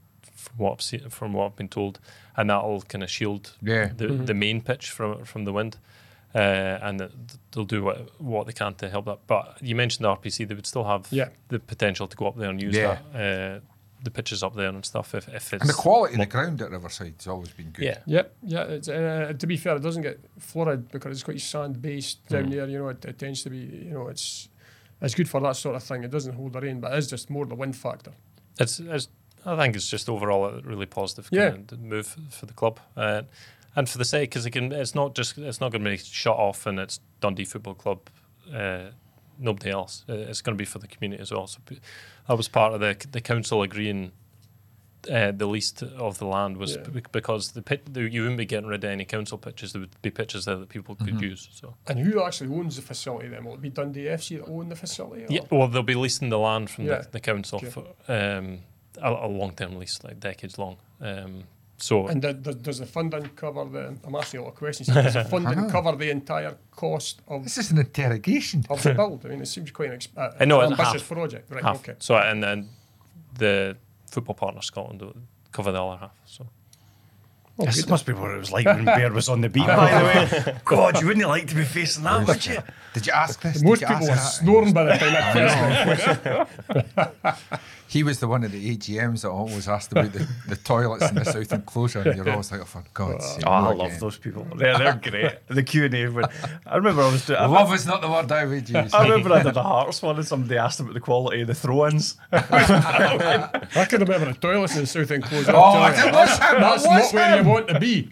from what I've seen, from what I've been told, and that'll kind of shield
Yeah.
the
Mhm.
the main pitch from from the wind. Uh, and th- they'll do what what they can to help that. But you mentioned the R P C; they would still have
Yeah.
the potential to go up there and use
Yeah.
that, uh, the pitches up there and stuff. If, if it's
And the quality of the ground at Riverside's always been good.
yeah,
Yep, yeah. It's, uh, to be fair, it doesn't get flooded because it's quite sand based down there. You know, it, it tends to be. You know, it's it's good for that sort of thing. It doesn't hold the rain, but it's just more the wind factor.
it's, it's I think it's just overall a really positive
Yeah.
kind of move for the club. Uh, And for the sake, because it can, it's not just it's not going to be shut off and it's Dundee Football Club, uh, nobody else. Uh, It's going to be for the community as well. So p- that was part of the the council agreeing uh, the lease of the land was
Yeah.
b- because the pit the, you wouldn't be getting rid of any council pitches. There would be pitches there that people could
Mhm.
use. So
And who actually owns the facility then? Will it be Dundee F C that own the facility? or-
yeah, well they'll be leasing the land from
Yeah.
the, the council
Okay.
for um, a, a long term lease, like decades long. Um, so
And do- do- does the funding cover the? I'm asking a lot of questions. here. Does the
I
funding
know.
cover the entire cost of,
This is an interrogation.
of the build? I mean, it seems quite an, exp- uh,
I know,
an
it's
ambitious
half.
project, right?
half.
Okay.
So and then the Football Partner Scotland will cover the other half. So.
Oh,
This
good.
must be what it was like when Baird was on the beat, by the way. God, you wouldn't like to be facing that, would you?
Did you ask this?
Most
Did you
people
ask
were
that?
snoring by the time that question.
He was the one of the A G Ms that always asked about the, the toilets in the south enclosure, and you're always like, oh, for God's sake.
Oh, I
not
love
again.
those people. They're, they're great. The Q and A. When I remember I was doing. I,
Love is not the word I would use.
I remember I did a Hearts one, and somebody asked about the quality of the throw-ins.
I can remember the toilets in the south enclosure.
Oh,
I'm telling
it
you,
was
that's
him, it
that's
was
not where
him.
you want to be.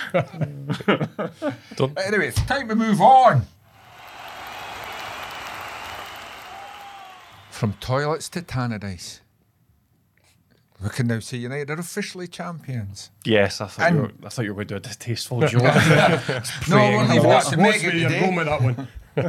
Don't
Anyway, it's time to move on. From toilets to Tannadice. We can now say United are officially champions.
Yes, I thought,
And-
you were, I thought you were going to do a distasteful joke.
No, I won't leave that to
Watch
Meg
where
it
you're
today.
going with that one.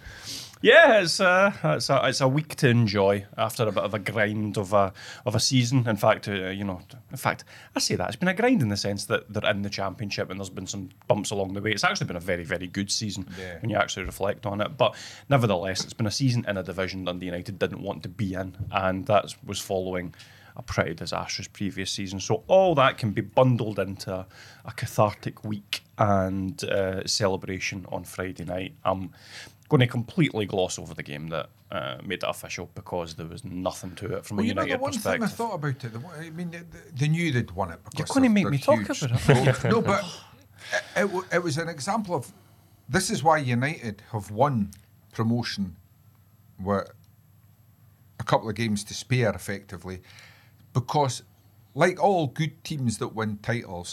Yeah, it's a, it's a it's a week to enjoy after a bit of a grind of a of a season. In fact, uh, you know, in fact, I say that it's been a grind in the sense that they're in the championship and there's been some bumps along the way. It's actually been a very very good season
Yeah.
when you actually reflect on it. But nevertheless, it's been a season in a division Dundee United didn't want to be in, and that was following a pretty disastrous previous season. So all that can be bundled into a, a cathartic week and uh, celebration on Friday night. Um. Going to completely gloss over the game that uh, made it official because there was nothing to it from
Well,
a
you know,
United
the one
perspective.
thing I thought about it, the one, I mean, they, they knew they'd won it because
You're gonna
they're-
make me
they're
talk
huge.
about
No, but it, it, w- it was an example of this is why United have won promotion with a couple of games to spare, effectively, because like all good teams that win titles,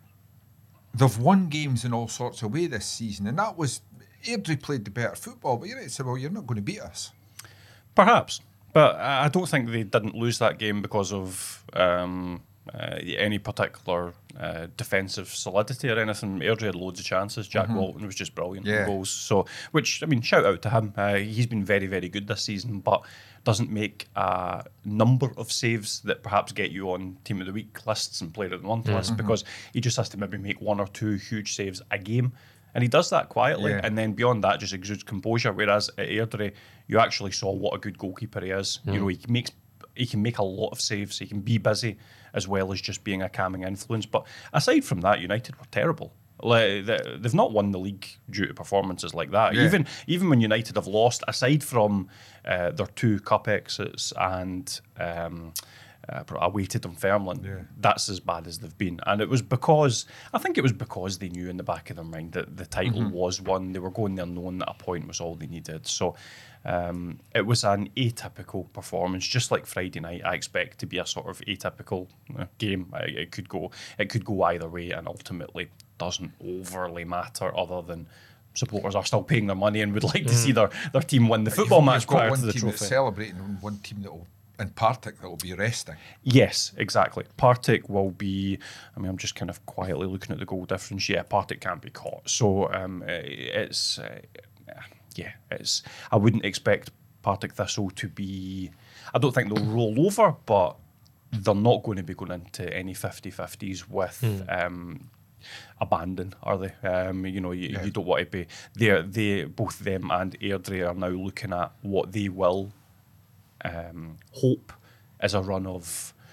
they've won games in all sorts of way this season, and that was Airdrie played the better football, but United said, "Well, you're not going to beat us."
Perhaps, but I I don't think they didn't lose that game because of um, uh, any particular uh, defensive solidity or anything. Airdrie had loads of chances. Jack Walton was just brilliant
Yeah.
in goals. So, which I mean, shout out to him. Uh, he's been very, very good this season, but doesn't make a number of saves that perhaps get you on Team of the Week lists and Player of the Month lists because he just has to maybe make one or two huge saves a game. And he does that quietly,
Yeah.
and then beyond that, just exudes composure. Whereas at Airdrie, you actually saw what a good goalkeeper he is. You know, he makes he can make a lot of saves. He can be busy as well as just being a calming influence. But aside from that, United were terrible. Like, they- they've not won the league due to performances like that.
Yeah.
Even even when United have lost, aside from uh, their two cup exits and um, uh, away to Dunfermline,
Yeah.
that's as bad as they've been. And it was because, I think it was because they knew in the back of their mind that the title
Mm-hmm.
was won. They were going there knowing that a point was all they needed. So um, it was an atypical performance, just like Friday night. I expect to be a sort of atypical uh, game. I- It could go, it could go either way, and ultimately doesn't overly matter, other than supporters are still paying their money and would like to see their, their team win the football
You've-
match
you've got
prior
one
to the
team
trophy.
that's celebrating and one team that will, in Partick, that will be resting.
Yes, exactly. Partick will be. I mean, I'm just kind of quietly looking at the goal difference. Yeah, Partick can't be caught. So um, uh, it's uh, yeah, it's. I wouldn't expect Partick Thistle to be. I don't think they'll roll over, but they're not going to be going into any fifty-fifties with. Um, abandon, are they? Um, you know, you,
Yeah.
you don't want to be. They, they, both them and Airdrie are now looking at what they will um, hope is a run of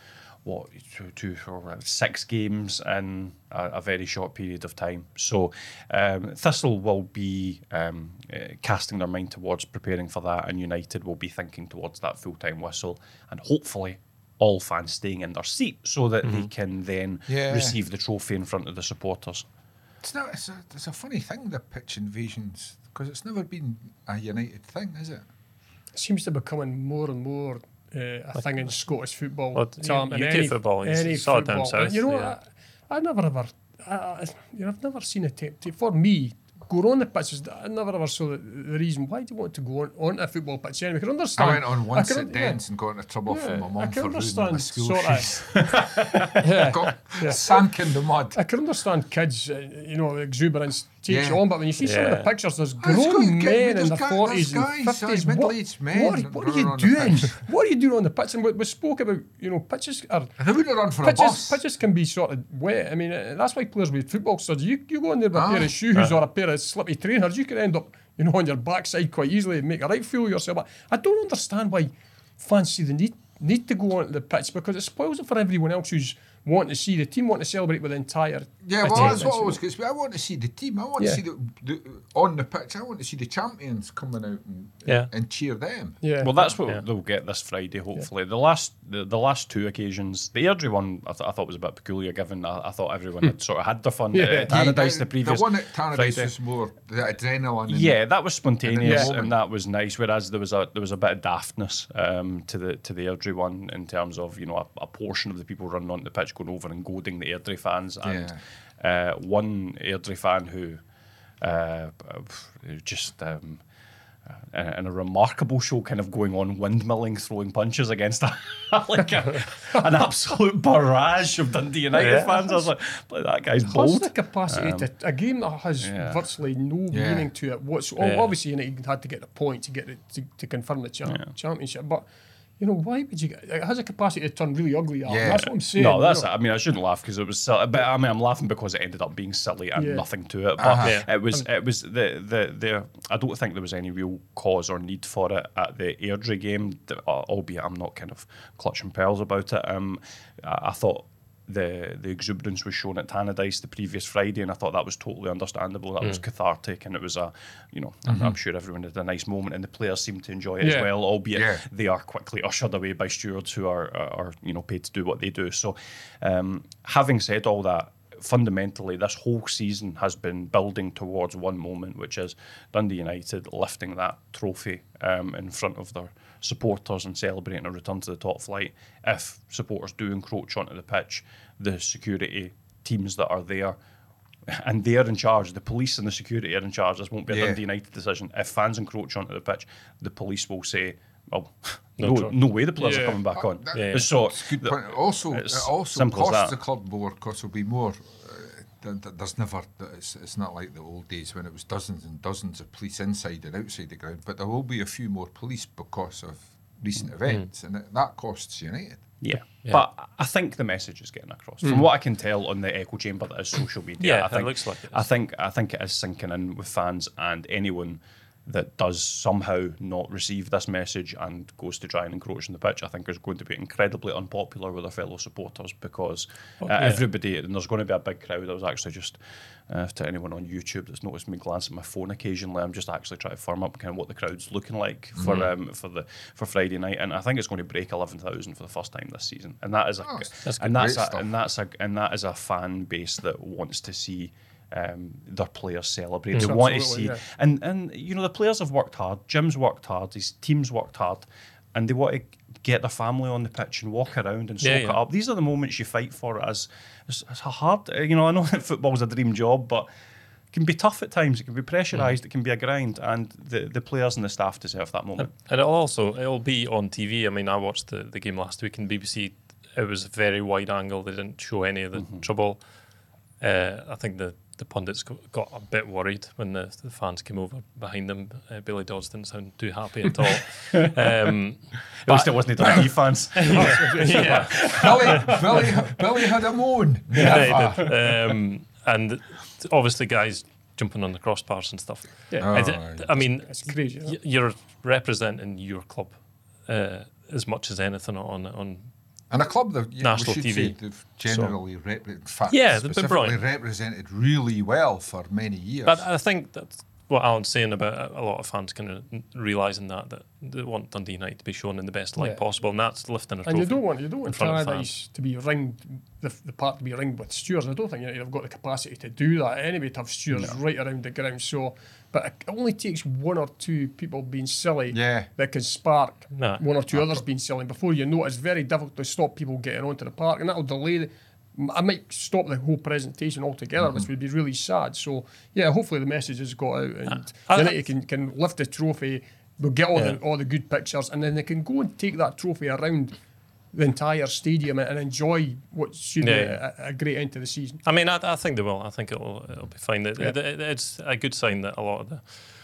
what two, two four, six games in a, a very short period of time. So um, Thistle will be um, uh, casting their mind towards preparing for that, and United will be thinking towards that full-time whistle, and hopefully all fans staying in their seat so that they can then
Yeah.
receive the trophy in front of the supporters.
It's not. It's a, it's a funny thing, the pitch invasions, because it's never been a United thing, is it?
It seems to be becoming more and more uh, a thing in Scottish football.
Well,
Tom,
U-
and
U K
any,
football is
any
sort of down
football.
south,
You know,
yeah.
I, I never ever, I, I, you know, I've never seen a tape. For me, going on the pitches, I never ever saw the, the reason why do you want to go on onto a football pitch anyway. I can understand.
I went on once
I
at
can-
Dens and got into trouble
yeah,
from my
I
mum
can
for ruining my
understand
school
sort
shoes.
of. yeah.
Got sank in the mud.
I can understand kids, uh, you know, exuberance takes
Yeah.
you on, but when you see some of
Yeah.
the pictures, there's
There's good
grown
kids,
men in
there's
their
guy-
forties
there's
and
guys,
fifties.
there's
What,
middle-aged men
what, what are
running
you
on the
doing?
pitch.
What are you doing on the pitch? And we, we spoke about, you know, pitches are
They wouldn't run for a
pitches,
bus.
pitches can be sort of wet. I mean, uh, that's why players with football studs, you, you go in there with a pair
Ah.
of shoes or a pair of slippy trainers, you could end up, you know, on your backside quite easily and make a right fool of yourself. But I don't understand why fans see the need need to go onto the pitch, because it spoils it for everyone else who's wanting to see the team, wanting to celebrate with the entire
Yeah, well,
attendance,
that's what I
you
always
know.
gets me. I want to see the team. I want
Yeah.
to see the, the on the pitch. I want to see the champions coming out and,
Yeah.
and cheer them.
Yeah.
Well, that's what
Yeah.
they'll get this Friday, hopefully. The last the, the last two occasions, the Airdrie one, I, th- I thought was a bit peculiar, given I, I thought everyone had sort of had their fun
Yeah.
at
Yeah,
Tannadice
the,
the previous
the one at Tannadice
Friday.
was more the adrenaline. And
Yeah, that was spontaneous
moment.
and that was nice. Whereas there was a there was a bit of daftness um, to the to the Airdrie one in terms of, you know, a, a portion of the people running onto the pitch going over and goading the Airdrie fans, and uh, one Airdrie fan who uh, just. Um, uh, in a remarkable show, kind of going on windmilling, throwing punches against a, like a, an absolute barrage of Dundee United
Yeah.
fans. I was like, "Boy, that guy's
Has
bold."
the capacity to a game that has
yeah.
virtually no
Yeah.
meaning to it. What's
Yeah.
obviously United had to get the point to get it to, to confirm the cha-
Yeah.
championship, but you know why would you? Get, it has a capacity to turn really ugly. Al.
Yeah.
That's what I'm saying.
No, that's
you
it.
know.
I mean, I shouldn't laugh because it was silly, but I mean, I'm laughing because it ended up being silly and
Yeah.
nothing to it. But
Uh-huh.
Yeah.
it was, it was the, the the. I don't think there was any real cause or need for it at the Airdrie game, th- albeit I'm not kind of clutching pearls about it. Um, I, I thought the the exuberance was shown at Tannadice the previous Friday, and I thought that was totally understandable. That was cathartic, and it was a, you know, I'm, I'm sure everyone had a nice moment, and the players seemed to enjoy it
Yeah.
as well, albeit
Yeah.
they are quickly ushered away by stewards who are, are, are you know, paid to do what they do. So, um, having said all that, fundamentally, this whole season has been building towards one moment, which is Dundee United lifting that trophy um, in front of their supporters and celebrating a return to the top flight. If supporters do encroach onto the pitch, the security teams that are there, and they're in charge, the police and the security are in charge. This won't be a
Yeah.
Dundee United decision. If fans encroach onto the pitch, the police will say, well,
No
no,
trouble.
no way the players
Yeah.
are coming back on.
that-
Yeah.
So,
It's a good
the-
point. Also,
it's
it also
simple as
costs
that.
the club more because there'll be more. Uh, th- th- there's never. It's, it's not like the old days when it was dozens and dozens of police inside and outside the ground. But there will be a few more police because of recent
Mm.
events, and it, that costs United.
Yeah.
Yeah.
But I think the message is getting across. From what I can tell on the echo chamber that is social media,
Yeah,
I
it
think,
looks like it
I
is.
think I think it is sinking in with fans, and anyone that does somehow not receive this message and goes to try and encroach on the pitch, I think is going to be incredibly unpopular with their fellow supporters, because uh,
yeah.
everybody, and there's going to be a big crowd. I was actually just, uh, to anyone on YouTube that's noticed me glance at my phone occasionally, I'm just actually trying to firm up kind of what the crowd's looking like for um, for the for Friday night, and I think it's going to break eleven thousand for the first time this season, and that is a,
Oh,
that's
and
good.
that's
Great
a,
stuff.
and that's a and that is a fan base that wants to see um, their players celebrate. They
Mm.
want to
Absolutely,
see,
yeah.
and and you know the players have worked hard. Jim's worked hard. His team's worked hard, and they want to get their family on the pitch and walk around and soak
Yeah,
it
yeah.
up. These are the moments you fight for. As it's, it's a hard, you know. I know that football's a dream job, but it can be tough at times. It can be pressurised.
Mm.
It can be a grind, and the the players and the staff deserve that moment.
And it'll also it'll be on T V. I mean, I watched the, the game last week in B B C. It was very wide angle. They didn't show any of the trouble. Uh, I think the, the pundits got, got a bit worried when the, the fans came over behind them. Uh, Billy Dodds didn't sound too happy at all. um,
At least it wasn't Dundee fans.
yeah,
Billy, Billy, Billy had a moan.
yeah, he did. Um, and obviously, guys jumping on the crossbars and stuff.
Yeah.
I,
Oh,
d- I mean,
It's crazy. isn't
y-
it?
you're representing your club uh, as much as anything on on
And a club that you know, we
National
should
T V.
say they've generally repre- in fact,
Yeah, they've been
specifically
brilliant.
represented really well for many years.
But I think that's what Alan's saying about a lot of fans kind of realising that, that they want Dundee United to be shown in the best light
Yeah.
possible, and that's lifting a
And
trophy.
you don't want you don't want
in front of
Tannadice to be ringed, the, the park to be ringed with stewards. I don't think United have got the capacity to do that anyway, to have stewards right around the ground. So, but it only takes one or two people being silly
Yeah.
that can spark
Nah.
one or two others being silly. Before you know it, it's very difficult to stop people getting onto the park, and that'll delay. The, I might stop the whole presentation altogether, which would be really sad. So, yeah, hopefully the message has got out, and
I-
United can, can lift the trophy. We'll get all
Yeah.
the all the good pictures, and then they can go and take that trophy around the entire stadium and, and enjoy what should
Yeah,
be
yeah.
a, a great end to the season.
I mean, I, I think they will. I think it'll it'll be fine. It,
Yeah.
it, it- it's a good sign that a lot of the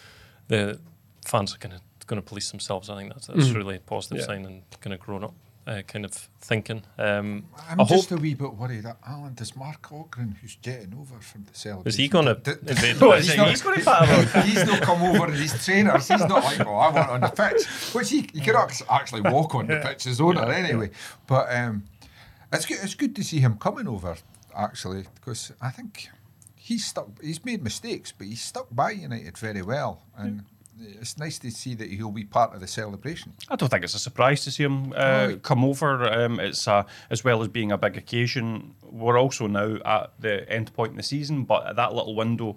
the fans are going to going to police themselves. I think that's that's really a positive
Yeah.
sign and kind of grown up uh, kind of thinking. Um,
I'm
I
just
hope.
a wee bit worried that Alan, does Mark Ogren, who's jetting over from the celebration,
Is he going to
d- d-
invade
No,
the
he's
pitch?
not-
He's going to pat
He's not come over and his trainers. He's not like, oh, I want on the pitch. Which he, he could ac- actually walk on the pitch as owner anyway. But um, it's good. It's good to see him coming over actually, because I think he's stuck. He's made mistakes, but he's stuck by United very well, and it's nice to see that he'll be part of the celebration.
I don't think it's a surprise to see him uh,
Right.
come over. Um, it's a, as well as being a big occasion. We're also now at the end point in the season, but at that little window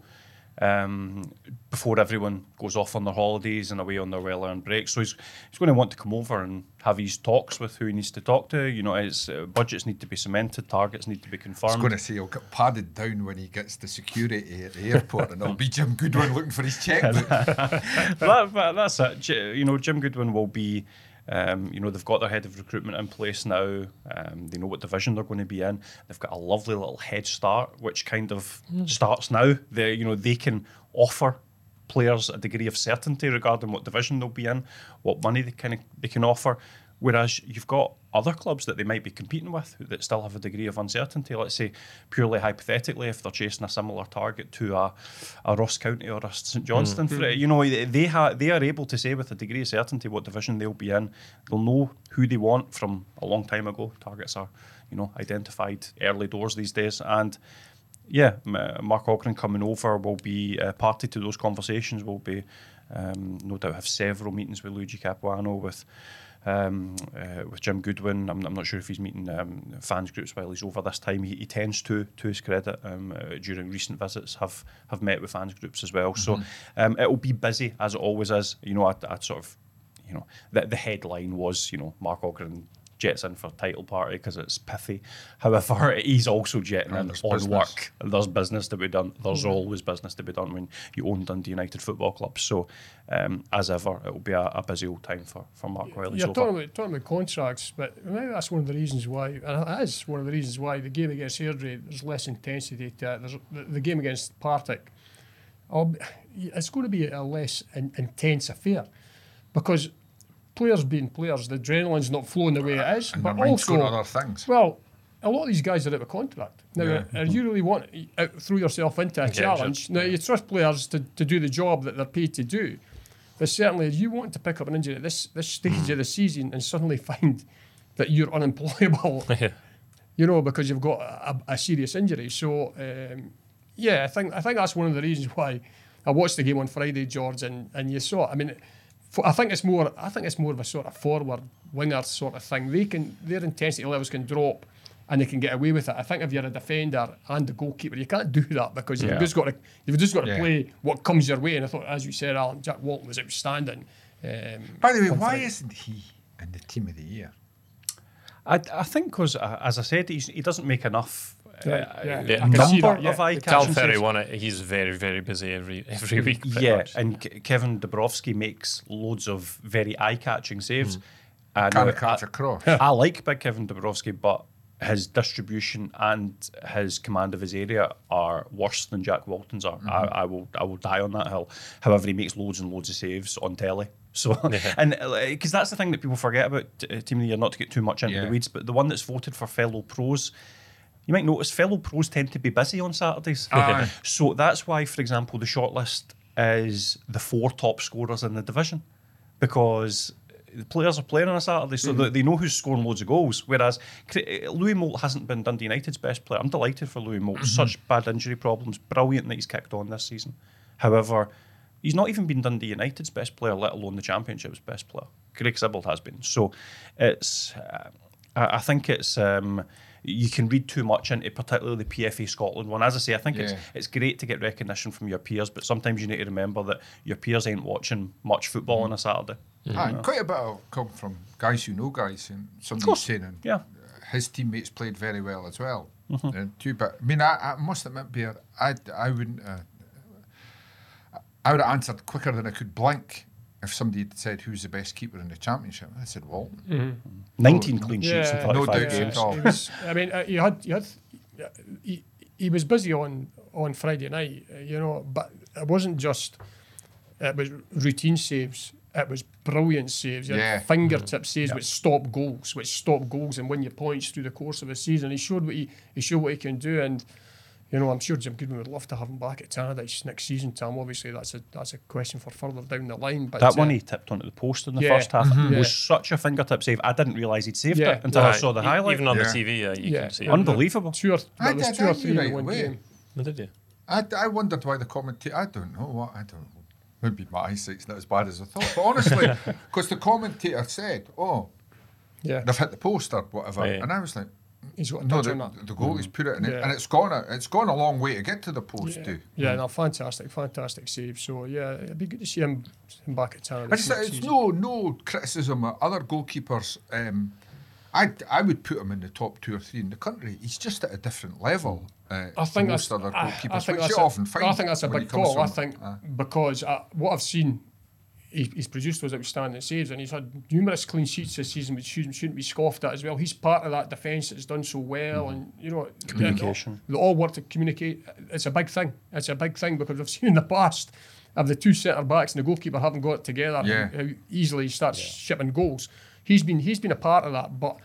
um, before everyone goes off on their holidays and away on their well-earned breaks. So he's he's going to want to come over and have his talks with who he needs to talk to. You know, his uh, budgets need to be cemented, targets need to be
I was
confirmed.
going to say he'll get padded down when he gets to security at the airport, and it'll be Jim Goodwin looking for his checkbook.
that, that, that's it. J- You know, Jim Goodwin will be. Um, you know, they've got their head of recruitment in place now. Um, they know what division they're going to be in. They've got a lovely little head start, which kind of starts now. They, you know, they can offer players a degree of certainty regarding what division they'll be in, what money they can they can offer. Whereas you've got other clubs that they might be competing with that still have a degree of uncertainty. Let's say, purely hypothetically, if they're chasing a similar target to a, a Ross County or a St Johnstone, for it, you know, they ha- they are able to say with a degree of certainty what division they'll be in. They'll know who they want from a long time ago. Targets are, you know, identified early doors these days, and yeah, M- Mark Ogren coming over will be uh, party to those conversations. Will be um, no doubt have several meetings with Luigi Capuano, with um, uh, with Jim Goodwin. I'm, I'm not sure if he's meeting um, fans groups while he's over this time. He, he tends to, to his credit, um, uh, during recent visits, have have met with fans groups as well. So um, it will be busy as it always is. You know, I, I sort of, you know, the, the headline was, you know, Mark Ogren jets in for title party because it's pithy. However, he's also jetting
And
in
there's
on
business.
work. There's business to be done. There's always business to be done when you own Dundee United Football Club. So, um, as ever, it will be a, a busy old time for, for Mark Riley.
You're
so
talking
far.
about, talking about contracts, but maybe that's one of the reasons why, and it is one of the reasons why the game against Airdrie, there's less intensity to it. There's, the, the game against Partick, I'll be- it's going to be a less in, intense affair because players being players, the adrenaline's not flowing the way it is.
And
but
their mind's
also,
going on other things.
well, a lot of these guys are out of contract. Now,
Yeah.
uh, you really want to uh, throw yourself into a
Okay,
challenge.
sure.
Now, you trust players to, to do the job that they're paid to do. But certainly, if you want to pick up an injury at this, this stage of the season and suddenly find that you're unemployable,
Yeah.
you know, because you've got a, a serious injury. So, um, yeah, I think I think that's one of the reasons why I watched the game on Friday, George, and, and you saw it. I mean, for, I think it's more. I think it's more of a sort of forward winger sort of thing. They can their intensity levels can drop, and they can get away with it. I think if you're a defender and a goalkeeper, you can't do that because
Yeah.
you've just got to you've just got to
Yeah.
play what comes your way. And I thought, as you said, Alan, Jack Walton was outstanding. Um,
By the way,
on
why
Friday.
isn't he in the team of the year?
I, I think because, uh, as I said, he's, he doesn't make enough uh,
Yeah, yeah,
uh,
I can
number
see that, yeah.
of eye
Cal
catching
Ferry
saves.
won it. He's very, very busy every every week. pretty
Yeah,
much.
and Ke- Kevin Dabrowski makes loads of very eye-catching saves.
Mm.
And
Can't
uh,
catch
I,
a cross.
I like big Kevin Dabrowski, but his distribution and his command of his area are worse than Jack Walton's are. I, I will I will die on that hill. However, he makes loads and loads of saves on telly. So, and because that's the thing that people forget about uh, Team of the Year, not to get too much into
Yeah.
the weeds, but the one that's voted for fellow pros, you might notice fellow pros tend to be busy on Saturdays.
Aye.
So that's why, for example, the shortlist is the four top scorers in the division, because the players are playing on a Saturday, so
Mm-hmm.
that they know who's scoring loads of goals. Whereas Louis Moult hasn't been Dundee United's best player. I'm delighted for Louis Moult. Such bad injury problems. Brilliant that he's kicked on this season. However, he's not even been Dundee United's best player, let alone the Championship's best player. Craig Sibbald has been. So it's, uh, I I think it's, um, you can read too much into particularly the P F A Scotland one. As I say, I think it's
Yeah.
it's great to get recognition from your peers, but sometimes you need to remember that your peers ain't watching much football on a Saturday.
Ah, and quite a bit will come from guys who know guys, and somebody's
course,
saying and
yeah.
his teammates played very well as well. And too, but I mean, I, I must admit, Bear, I, I wouldn't, uh, I would have answered quicker than I could blink if somebody had said who's the best keeper in the Championship. I said Walton.
nineteen clean sheets in
Yeah.
No
thirty-five
doubt
games.
at all.
He was, I mean, uh, he had, he had, he, he was busy on on Friday night, uh, you know, but it wasn't just, it was routine saves. It was brilliant saves. You had
Yeah.
fingertip saves which stop goals, which stop goals and win you points through the course of a season. He showed what he he showed what he can do, and you know, I'm sure Jim Goodwin would love to have him back at Tannadice next season. Tom, obviously, that's a that's a question for further down the line. But
That one
uh,
he tipped onto the post in the
Yeah.
first half.
Mhm.
It was
Yeah.
such a fingertip save. I didn't realise he'd saved
Yeah.
it until I
Right.
saw the
E-
highlight.
Even on
Yeah.
the T V, uh, you
Yeah.
can see it.
Unbelievable.
two or
I
there was
did,
two
I
or
knew
three in
right
the one
away.
game.
What did you?
I, I wondered why the commentator. I don't know what I don't know. Maybe my eyesight's not as bad as I thought. But honestly, because the commentator said, "Oh,
Yeah,
they've hit the post or whatever,"
Yeah.
and I was like,
he's got a
"No,
touch
the,
on that.
the goalie's put it in, it,
Yeah.
and it's gone. A, it's gone a long way to get to the post
Yeah,
too."
yeah, no, fantastic, fantastic save. So yeah, it'd be good to see him, him back at Tannadice
I just,
next
it's
season.
no no criticism of other goalkeepers. Um, I I would put him in the top two or three in the country. He's just at a different level. Uh,
I think
to most
that's.
other
I,
goalkeepers,
I think
which
that's
you
a,
often find.
I think that's a
when
big
he comes
call. I
from-
think
uh,
because uh, what I've seen, he, he's produced those outstanding saves, and he's had numerous clean sheets this season, which shouldn't, shouldn't be scoffed at as well. He's part of that defence that's done so well, and you know,
Communication.
They all work to communicate. It's a big thing. It's a big thing because we've seen in the past of the two centre backs and the goalkeeper haven't got it together.
Yeah.
How, how easily he starts shipping goals. He's been he's been a part of that, but.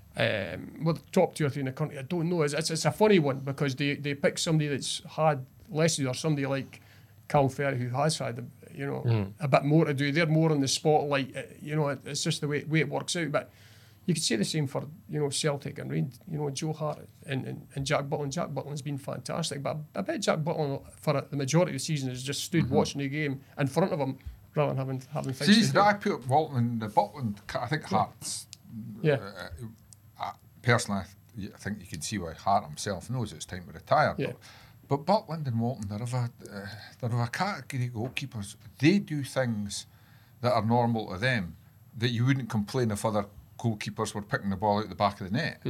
Um, well, the top two or three in the country, I don't know. It's, it's, it's a funny one because they, they pick somebody that's had less or somebody like Cal Ferry who has had, you know, a bit more to do. They're more in the spotlight. uh, You know, it, it's just the way, way it works out. But you could say the same for, you know, Celtic and Rangers, you know, Joe Hart and, and, and Jack Butland. Jack Butland's been fantastic. But I bet Jack Butland for the majority of the season has just stood watching the game in front of him rather than having, having things
See,
to do.
I put Walton in the Butland. I think Hart's.
Yeah.
Uh, uh, personally, I th- I think you can see why Hart himself knows it's time to retire.
Yeah.
But, but Butland and Walton, they're of a, uh, they're of a category of goalkeepers. They do things that are normal to them that you wouldn't complain if other goalkeepers were picking the ball out the back of the net.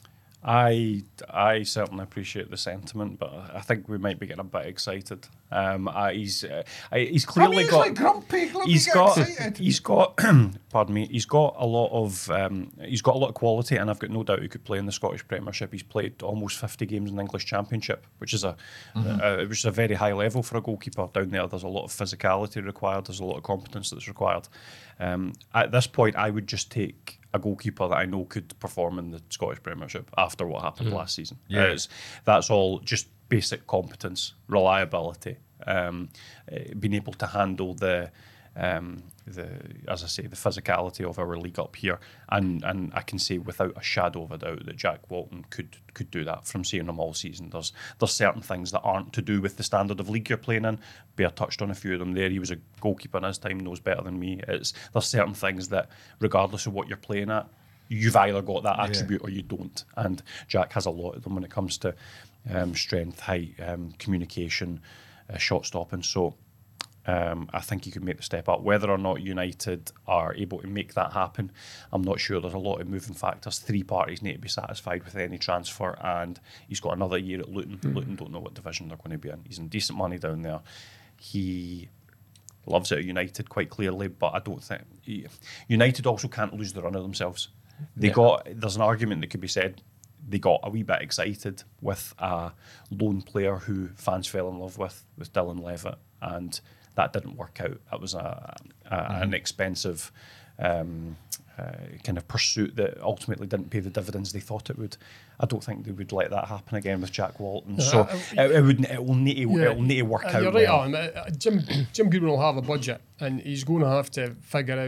I, I certainly appreciate the sentiment, but I think we might be getting a bit excited. Um, I, he's uh, I, he's clearly
I mean, he's
got
like grumpy. Let me
he's
get
got
excited.
he's got pardon me he's got a lot of um, he's got a lot of quality, and I've got no doubt he could play in the Scottish Premiership. He's played almost fifty games in the English Championship, which is a uh, which is a very high level for a goalkeeper down there. There's a lot of physicality required. There's a lot of competence that's required. Um, at this point, I would just take a goalkeeper that I know could perform in the Scottish Premiership after what happened last season.
Yeah.
It's- that's all just basic competence, reliability, um, uh, being able to handle the, um, the as I say, the physicality of our league up here, and and I can say without a shadow of a doubt that Jack Walton could could do that from seeing him all season. There's there's certain things that aren't to do with the standard of league you're playing in. Bear touched on a few of them there. He was a goalkeeper in his time, knows better than me. It's there's certain things that regardless of what you're playing at, you've either got that attribute or you don't. And Jack has a lot of them when it comes to um, strength, height, um, communication, uh, shot stopping. So um, I think he could make the step up. Whether or not United are able to make that happen, I'm not sure. There's a lot of moving factors. Three parties need to be satisfied with any transfer, and he's got another year at Luton. Luton don't know what division they're going to be in. He's in decent money down there. He loves it at United quite clearly, but I don't think he, United also can't lose the run of themselves. They
Yeah.
got there's an argument that could be said. They got a wee bit excited with a lone player who fans fell in love with, with Dylan Levitt, and that didn't work out. That was a, a an expensive um, uh, kind of pursuit that ultimately didn't pay the dividends they thought it would. I don't think they would let that happen again with Jack Walton. So
Uh,
it, it would it will need to,
Yeah.
it will need to work
Uh,
out.
You're right,
well.
Alan. Uh, Jim Jim Goodwin will have a budget, and he's going to have to figure out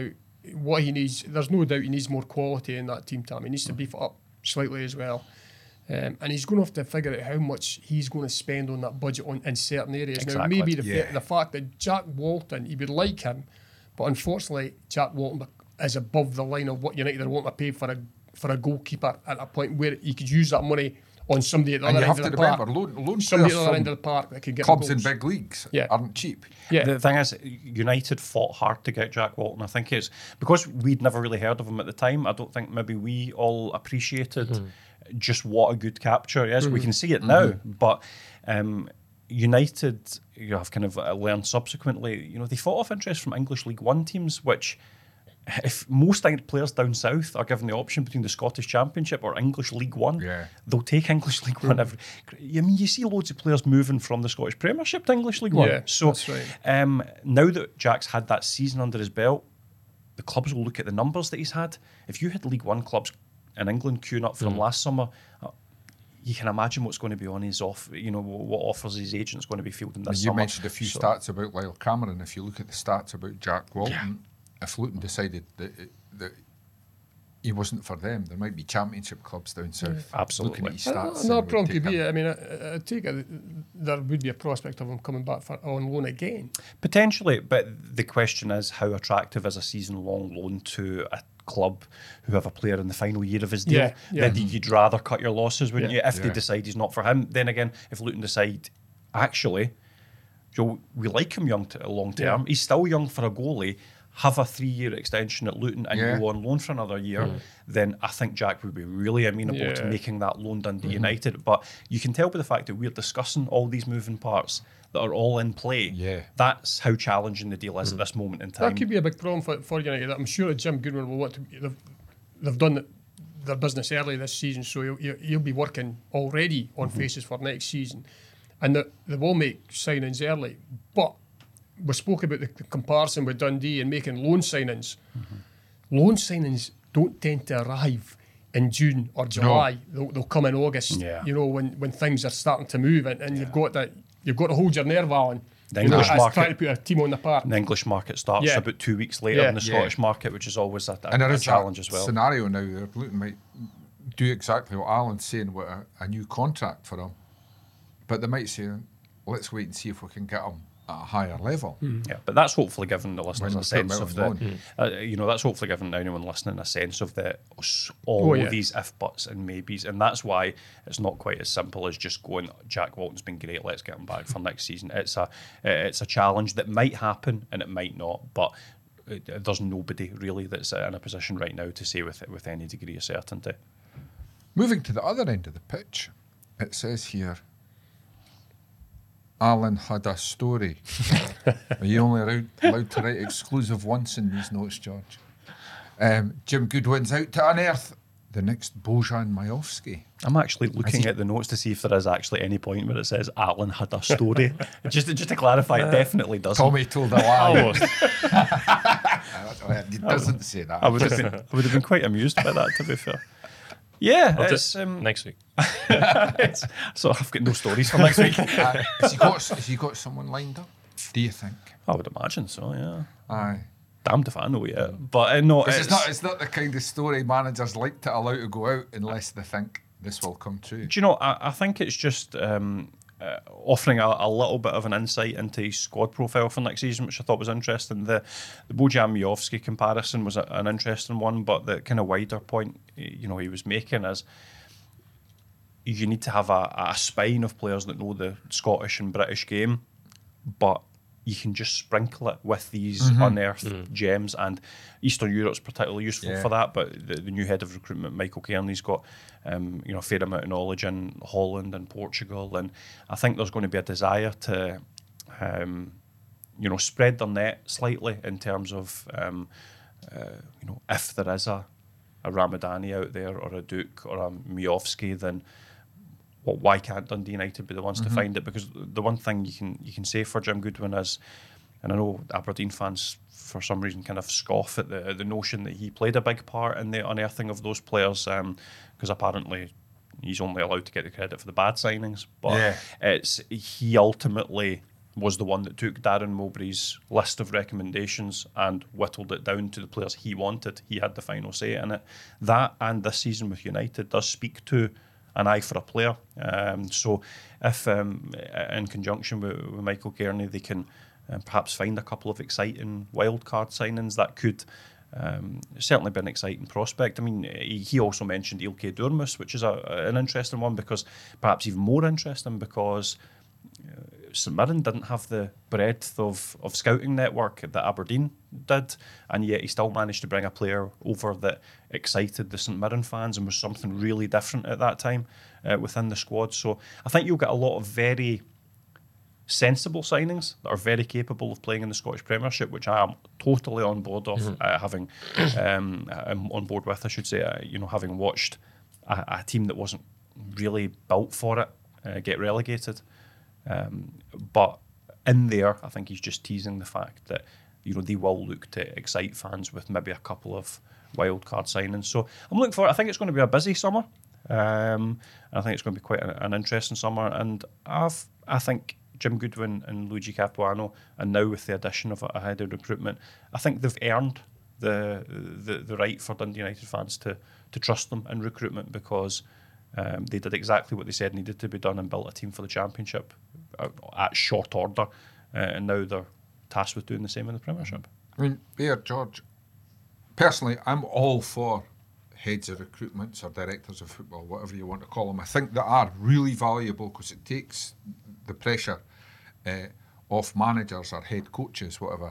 what he needs, there's no doubt he needs more quality in that team, Tam. He needs to beef it up slightly as well. Um, and he's going to have to figure out how much he's going to spend on that budget on in certain areas.
Exactly.
Now, maybe the,
Yeah.
fa- the fact that Jack Walton, he would like him, but unfortunately, Jack Walton is above the line of what United are wanting to pay for a for a goalkeeper at a point where he could use that money on somebody at the
And you
other
have
end
to
of the
remember,
park.
loan, loan
Somebody at
players
the other end
from
of the park that could get
clubs
the
in
goals.
big leagues
Yeah.
aren't cheap.
Yeah.
The thing is, United fought hard to get Jack Walton. I think it's because we'd never really heard of him at the time. I don't think maybe we all appreciated
Mm-hmm.
just what a good capture he is. We can see it now, but um, United, you have kind of uh, learned subsequently, you know, they fought off interest from English League One teams, which if most players down south are given the option between the Scottish Championship or English League One,
Yeah.
they'll take English League One. Every, I mean, you see loads of players moving from the Scottish Premiership to English League One.
Yeah,
so
that's right.
um, now that Jack's had that season under his belt, the clubs will look at the numbers that he's had. If you had League One clubs in England queuing up from last summer, uh, you can imagine what's going to be on his off. You know what offers his agent's going to be fielding this
You
summer.
mentioned a few
So-
stats about Lyle Cameron. If you look at the stats about Jack Walton, if Luton decided that, that he wasn't for them, there might be championship clubs down south.
Absolutely.
Looking at his
Uh,
stats. and
no
would
problem
take
could be.
him.
I mean, I, I take it there would be a prospect of him coming back for, on loan again.
Potentially, but the question is how attractive is a season-long loan to a club who have a player in the final year of his deal?
Yeah, yeah.
Then you'd rather cut your losses, wouldn't
Yeah.
you? If they
Yeah.
decide he's not for him. Then again, if Luton decide, actually, Joe, we like him young to long term.
Yeah.
He's still young for a goalie. Have a three-year extension at Luton and
Yeah.
go on loan for another year, then I think Jack would be really amenable to
Yeah.
making that loan Dundee United. But you can tell by the fact that we're discussing all these moving parts that are all in play.
Yeah.
That's how challenging the deal is at this moment in time.
That could be a big problem for, for United. I'm sure that Jim Goodwin will want to. They've, they've done it, their business early this season, so he'll, he'll, he'll be working already on faces for next season, and the, they will make signings early. But we spoke about the, the comparison with Dundee and making loan signings. Loan signings don't tend to arrive in June or July. They'll, they'll come in August.
Yeah.
You know, when, when things are starting to move, and, and you've got that. You've got to hold your nerve, Alan.
The
You know,
English
as
market-
trying to put a team on the park.
The English market starts
Yeah.
about two weeks later
Yeah.
than the
Yeah.
Scottish market, which is always a, a,
And there
a
is
challenge
that
as well.
scenario now where Luton might do exactly what Alan's saying with a, a new contract for him, but they might say, let's wait and see if we can get him at a higher level.
Yeah, but that's hopefully giving the listeners
When
a
we put 'em
sense
out
of
on
the,
loan.
uh, you know, that's hopefully giving anyone listening a sense of the all
Oh, yeah.
these if buts and maybes, and that's why it's not quite as simple as just going. Jack Walton's been great. Let's get him back for next season. It's a it's a challenge that might happen and it might not, but it, there's nobody really that's in a position right now to say with with any degree of certainty.
Moving to the other end of the pitch, it says here, Alan had a story. Are you only allowed, allowed to write exclusive once in these notes, George? Um, Jim Goodwin's out to unearth the next Bojan Majowski.
I'm actually looking
he-
at the notes to see if there is actually any point where it says Alan had a story. just, just to clarify, it definitely doesn't.
Tommy told a lie.
Almost.
It doesn't say that.
I would have been, I would have been quite amused by that, to be fair. Yeah,
I'll
it's,
just,
um,
next week.
it's, so I've got no stories for next week.
Uh, has, he got, has he got someone lined up? Do you think?
I would imagine so. Yeah,
Aye.
damned if I know yet. But uh, no,
It's,
it's,
not, it's not the kind of story managers like to allow to go out unless they think this will come true.
Do you know? I, I think it's just um, uh, offering a, a little bit of an insight into his squad profile for next season, which I thought was interesting. The, the Bojan Majowski comparison was a, an interesting one, but the kind of wider point, you know, he was making is you need to have a, a spine of players that know the Scottish and British game, but you can just sprinkle it with these unearthed gems, and Eastern Europe's particularly useful
Yeah.
for that. But the, the new head of recruitment, Michael Kearney's got um, you know a fair amount of knowledge in Holland and Portugal, and I think there's going to be a desire to um, you know spread their net slightly in terms of um, uh, you know if there is a a Ramadani out there or a Duke or a Majowski, then well, why can't Dundee United be the ones to find it? Because the one thing you can you can say for Jim Goodwin is, and I know Aberdeen fans for some reason kind of scoff at the the notion that he played a big part in the unearthing of those players, because apparently he's only allowed to get the credit for the bad signings. But
Yeah.
it's he ultimately was the one that took Darren Mowbray's list of recommendations and whittled it down to the players he wanted. He had the final say in it. That and this season with United does speak to an eye for a player. Um, so if um, in conjunction with, with Michael Kearney they can uh, perhaps find a couple of exciting wildcard signings that could um, certainly be an exciting prospect. I mean, he, he also mentioned Ilkay Durmus, which is a, an interesting one, because perhaps even more interesting because uh, St Mirren didn't have the breadth of, of scouting network that Aberdeen did, and yet he still managed to bring a player over that excited the St Mirren fans and was something really different at that time uh, within the squad. So I think you'll get a lot of very sensible signings that are very capable of playing in the Scottish Premiership, which I am totally on board of, mm-hmm. uh, having um, I'm on board with, I should say, uh, you know, having watched a, a team that wasn't really built for it uh, get relegated. Um, but in there, I think he's just teasing the fact that, you know, they will look to excite fans with maybe a couple of wild card signings. So I'm looking for. I think it's going to be a busy summer. Um, I think it's going to be quite a, an interesting summer. And I've, I think Jim Goodwin and Luigi Capuano, and now with the addition of a, a head of recruitment, I think they've earned the the, the right for Dundee United fans to to trust them in recruitment, because um, they did exactly what they said needed to be done and built a team for the Championship at short order, uh, and now they're tasked with doing the same in the Premiership.
I mean, Bear, George, personally, I'm all for heads of recruitments or directors of football, whatever you want to call them. I think they are really valuable because it takes the pressure uh, off managers or head coaches, whatever.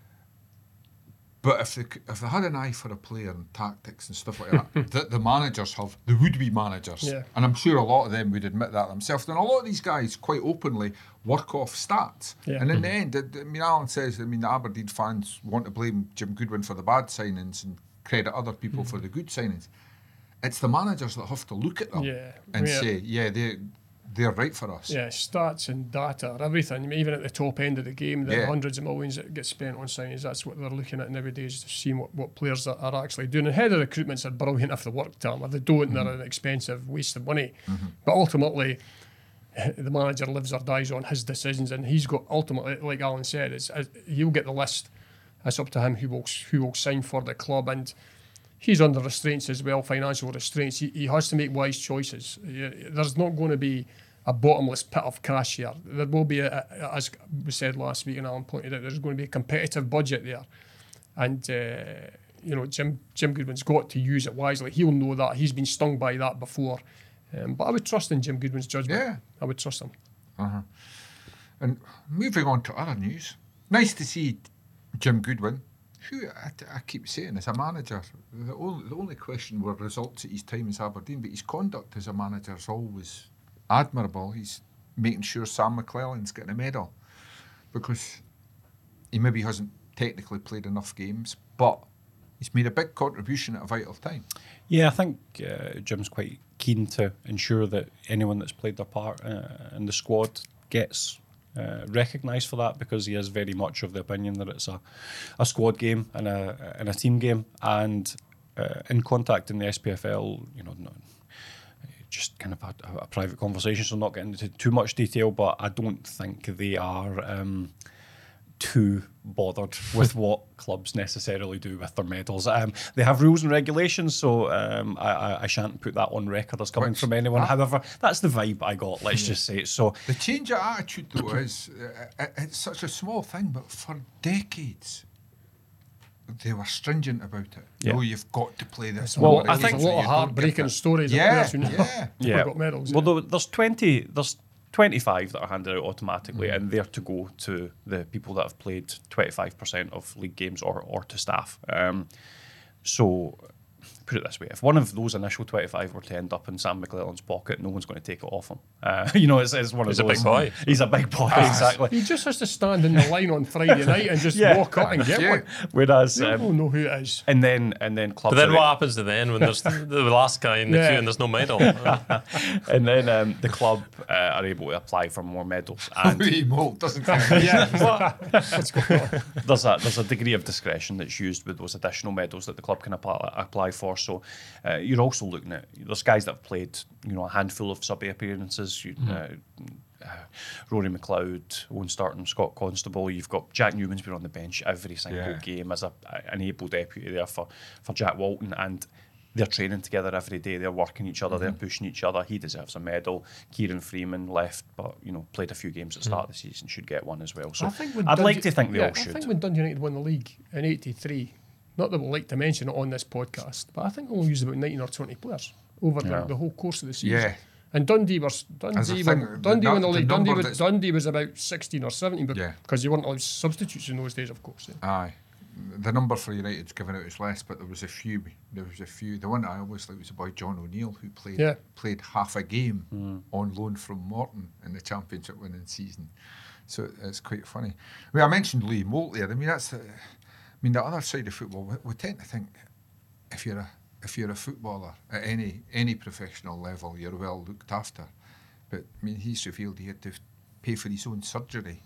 But if they, if they had an eye for a player and tactics and stuff like that, that the managers have, the would-be managers,
yeah.
and I'm sure a lot of them would admit that themselves, and a lot of these guys quite openly work off stats.
Yeah.
And in the end, I mean, Alan says, I mean, the Aberdeen fans want to blame Jim Goodwin for the bad signings and credit other people mm. for the good signings. It's the managers that have to look at them
yeah.
and
yeah.
say, yeah, they, they're right for us.
Yeah, stats and data, everything. I mean, even at the top end of the game, the
yeah.
hundreds of millions that get spent on signings, that's what they're looking at nowadays, to see what, what players are, are actually doing. And head of recruitments are brilliant if they work to them. If they don't, mm-hmm. they're an expensive waste of money. Mm-hmm. But ultimately, the manager lives or dies on his decisions, and he's got, ultimately, like Alan said, it's, he'll get the list. It's up to him who will who will sign for the club, and he's under restraints as well, financial restraints. He, he has to make wise choices. There's not going to be a bottomless pit of cash here. There will be, a, a, as we said last week, and Alan pointed out, there's going to be a competitive budget there. And, uh, you know, Jim Jim Goodwin's got to use it wisely. He'll know that. He's been stung by that before. Um, but I would trust in Jim Goodwin's judgment.
Yeah.
I would trust him.
Uh-huh. And moving on to other news, nice to see Jim Goodwin, who I, I keep saying is a manager. The only, the only question were results at his time as Aberdeen, but his conduct as a manager is always admirable. He's making sure Sam McClellan's getting a medal, because he maybe hasn't technically played enough games, but he's made a big contribution at a vital time.
Yeah, I think uh, Jim's quite keen to ensure that anyone that's played their part uh, in the squad gets uh, recognised for that, because he is very much of the opinion that it's a, a squad game and a and a team game. And uh, in contacting the S P F L, you know, no, just kind of a, a private conversation, so not getting into too much detail, but I don't think they are um, too bothered with what clubs necessarily do with their medals. Um, they have rules and regulations, so um, I, I, I shan't put that on record as coming
Which,
from anyone.
uh,
However, that's the vibe I got, let's yeah. just say it. So
the change of attitude, though, is uh, it's such a small thing, but for decades they were stringent about it.
Yeah.
No, you've got to play this.
Well,
number.
I think
there's a lot of heartbreaking stories
Yeah,
of players who
yeah.
never
yeah.
got medals.
Well,
yeah.
though, there's twenty, there's twenty-five that are handed out automatically,
Mm.
and they're to go to the people that have played twenty-five percent of league games, or, or to staff. Um, so, put it this way: if one of those initial twenty-five were to end up in Sam McClellan's pocket, no one's going to take it off him. Uh, you know, it's, it's one
He's
of
a
those.
big boy.
He's a big boy, exactly.
He just has to stand in the line on Friday night and just
Yeah.
walk up and get
Yeah.
one.
Whereas,
They
um,
all know who it is.
and then and then clubs.
But then
are-
what happens to then when there's the, the last guy in the
Yeah.
queue and there's no medal?
and then um, the club uh, are able to apply for more medals. And
Wee mold doesn't count.
Yeah, what's going on?
there's a there's a degree of discretion that's used with those additional medals that the club can apply, apply for. So uh, you're also looking at, there's guys that have played, you know, a handful of sub-A appearances. You, uh, uh, Rory McLeod, Owen Starton, Scott Constable. You've got Jack Newman's been on the bench every single
Yeah.
game as a, an able deputy there for, for Jack Walton, and they're training together every day. They're working each other. Mm-hmm. They're pushing each other. He deserves a medal. Kieran Freeman left, but you know played a few games at the start mm. of the season. Should get one as well. So
I think when
I'd
Dundee,
like to think they
yeah,
all should.
I think when Dundee United won the league in eighty-three, not that we'll like to mention it on this podcast, but I think we'll use about nineteen or twenty players over
Yeah.
the, the whole course of the season.
Yeah.
And Dundee was Dundee
As a
when,
thing,
Dundee
the-
won the
the
league. Dundee
number
was,
that's-
Dundee was about sixteen or seventeen because
Yeah.
you weren't allowed substitutes in those days, of course. Yeah.
Aye. The number for United's given out is less, but there was a few. There was a few. The one I always liked was the boy John O'Neill, who played
Yeah.
played half a game mm. on loan from Morton in the championship winning season. So it's quite funny. I mean, I mentioned Louis Moult there. I mean, that's the. I mean, the other side of football. We, we tend to think if you're a if you're a footballer at any any professional level, you're well looked after. But I mean, he's revealed he had to pay for his own surgery.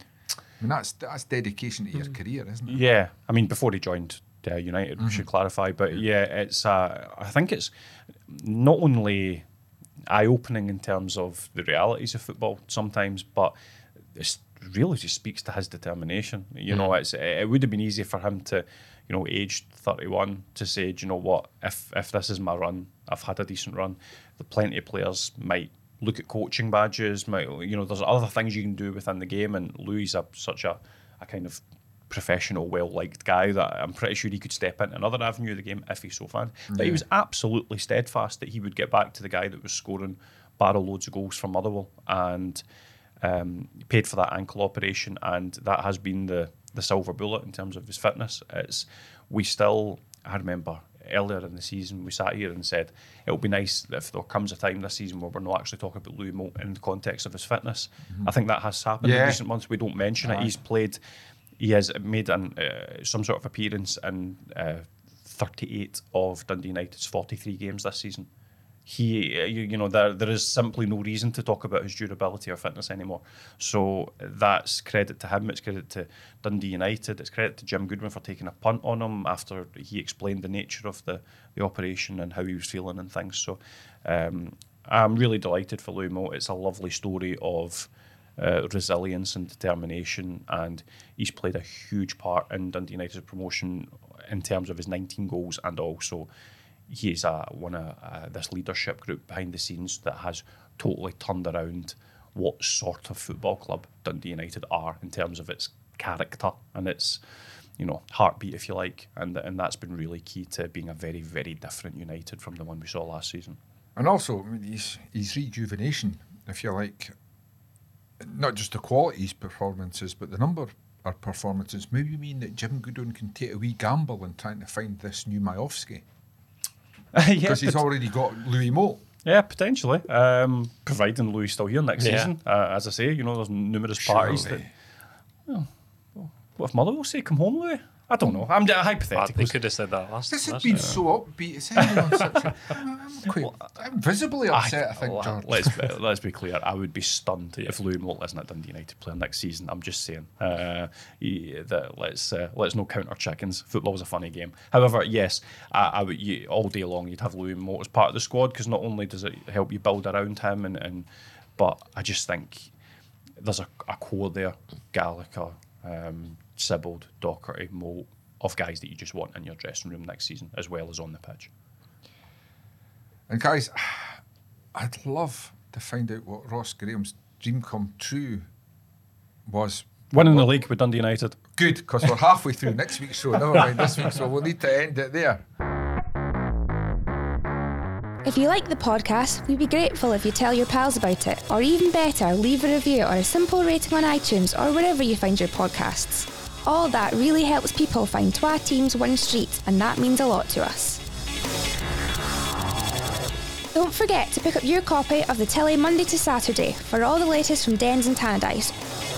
I mean, that's that's dedication to your mm. career, isn't it?
Yeah, I mean, before he joined uh, United, mm-hmm. we should clarify. But yeah, it's uh, I think it's not only eye-opening in terms of the realities of football sometimes, but it really just speaks to his determination. You mm. know, it's it would have been easy for him to, you know, aged thirty-one, to say, do you know what, if if this is my run, I've had a decent run. The plenty of players might look at coaching badges, might, you know, there's other things you can do within the game, and Louis is a, such a, a kind of professional, well-liked guy that I'm pretty sure he could step into another avenue of the game if he so fancied. Yeah. But he was absolutely steadfast that he would get back to the guy that was scoring barrel loads of goals for Motherwell, and um, paid for that ankle operation, and that has been the, the silver bullet in terms of his fitness. It's, we still, I remember earlier in the season, we sat here and said it'll be nice if there comes a time this season where we're not actually talking about Louis Moult in the context of his fitness. Mm-hmm. I think that has happened
yeah.
in recent months. We don't mention Aye. it. He's played, he has made an, uh, some sort of appearance in uh, thirty-eight of Dundee United's forty-three games this season. He, uh, you, you know, there there is simply no reason to talk about his durability or fitness anymore. So that's credit to him. It's credit to Dundee United. It's credit to Jim Goodwin for taking a punt on him after he explained the nature of the, the operation and how he was feeling and things. So um, I'm really delighted for Louis Moult. It's a lovely story of uh, resilience and determination, and he's played a huge part in Dundee United's promotion in terms of his nineteen goals, and also he's uh, one of uh, this leadership group behind the scenes that has totally turned around what sort of football club Dundee United are in terms of its character and its, you know, heartbeat, if you like, and and that's been really key to being a very, very different United from the one we saw last season.
And also, I mean, his, his rejuvenation, if you like, not just the quality of his performances, but the number of performances, maybe mean that Jim Goodwin can take a wee gamble in trying to find this new Majowski. Because
yeah,
he's
pot-
already got Louis Moult.
Yeah, potentially. Um, providing Louis still here next
Yeah.
season. Uh, as I say, you know, there's numerous parties that.
Surely.
Oh, well, what if Motherwell say, come home, Louis? I don't know. I'm uh,
But
hypothetical.
they could have said that last
This has
last
been
year.
so upbeat. It's ended on such a, I'm, quite, I'm visibly upset, I, think,
well,
George.
Let's be, let's be clear. I would be stunned if Louis Moult isn't at Dundee United player next season. I'm just saying. Uh, he, that let's uh, let's no count our chickens. Football's a funny game. However, yes, I, I would. You, all day long, you'd have Louis Moult as part of the squad, because not only does it help you build around him, and, and but I just think there's a, a core there. Gallagher, um, Sibbald, Docherty, Moult, of guys that you just want in your dressing room next season, as well as on the pitch.
And guys, I'd love to find out what Ross Graham's dream come true was.
Winning the league with Dundee United.
Good, because we're halfway through next week's show. Never mind this week, so we'll need to end it there.
If you like the podcast, we'd be grateful if you tell your pals about it, or even better, leave a review or a simple rating on iTunes or wherever you find your podcasts. All that really helps people find Twa Teams One Street, and that means a lot to us. Don't forget to pick up your copy of the Telly Monday to Saturday for all the latest from Dens and Tannadice,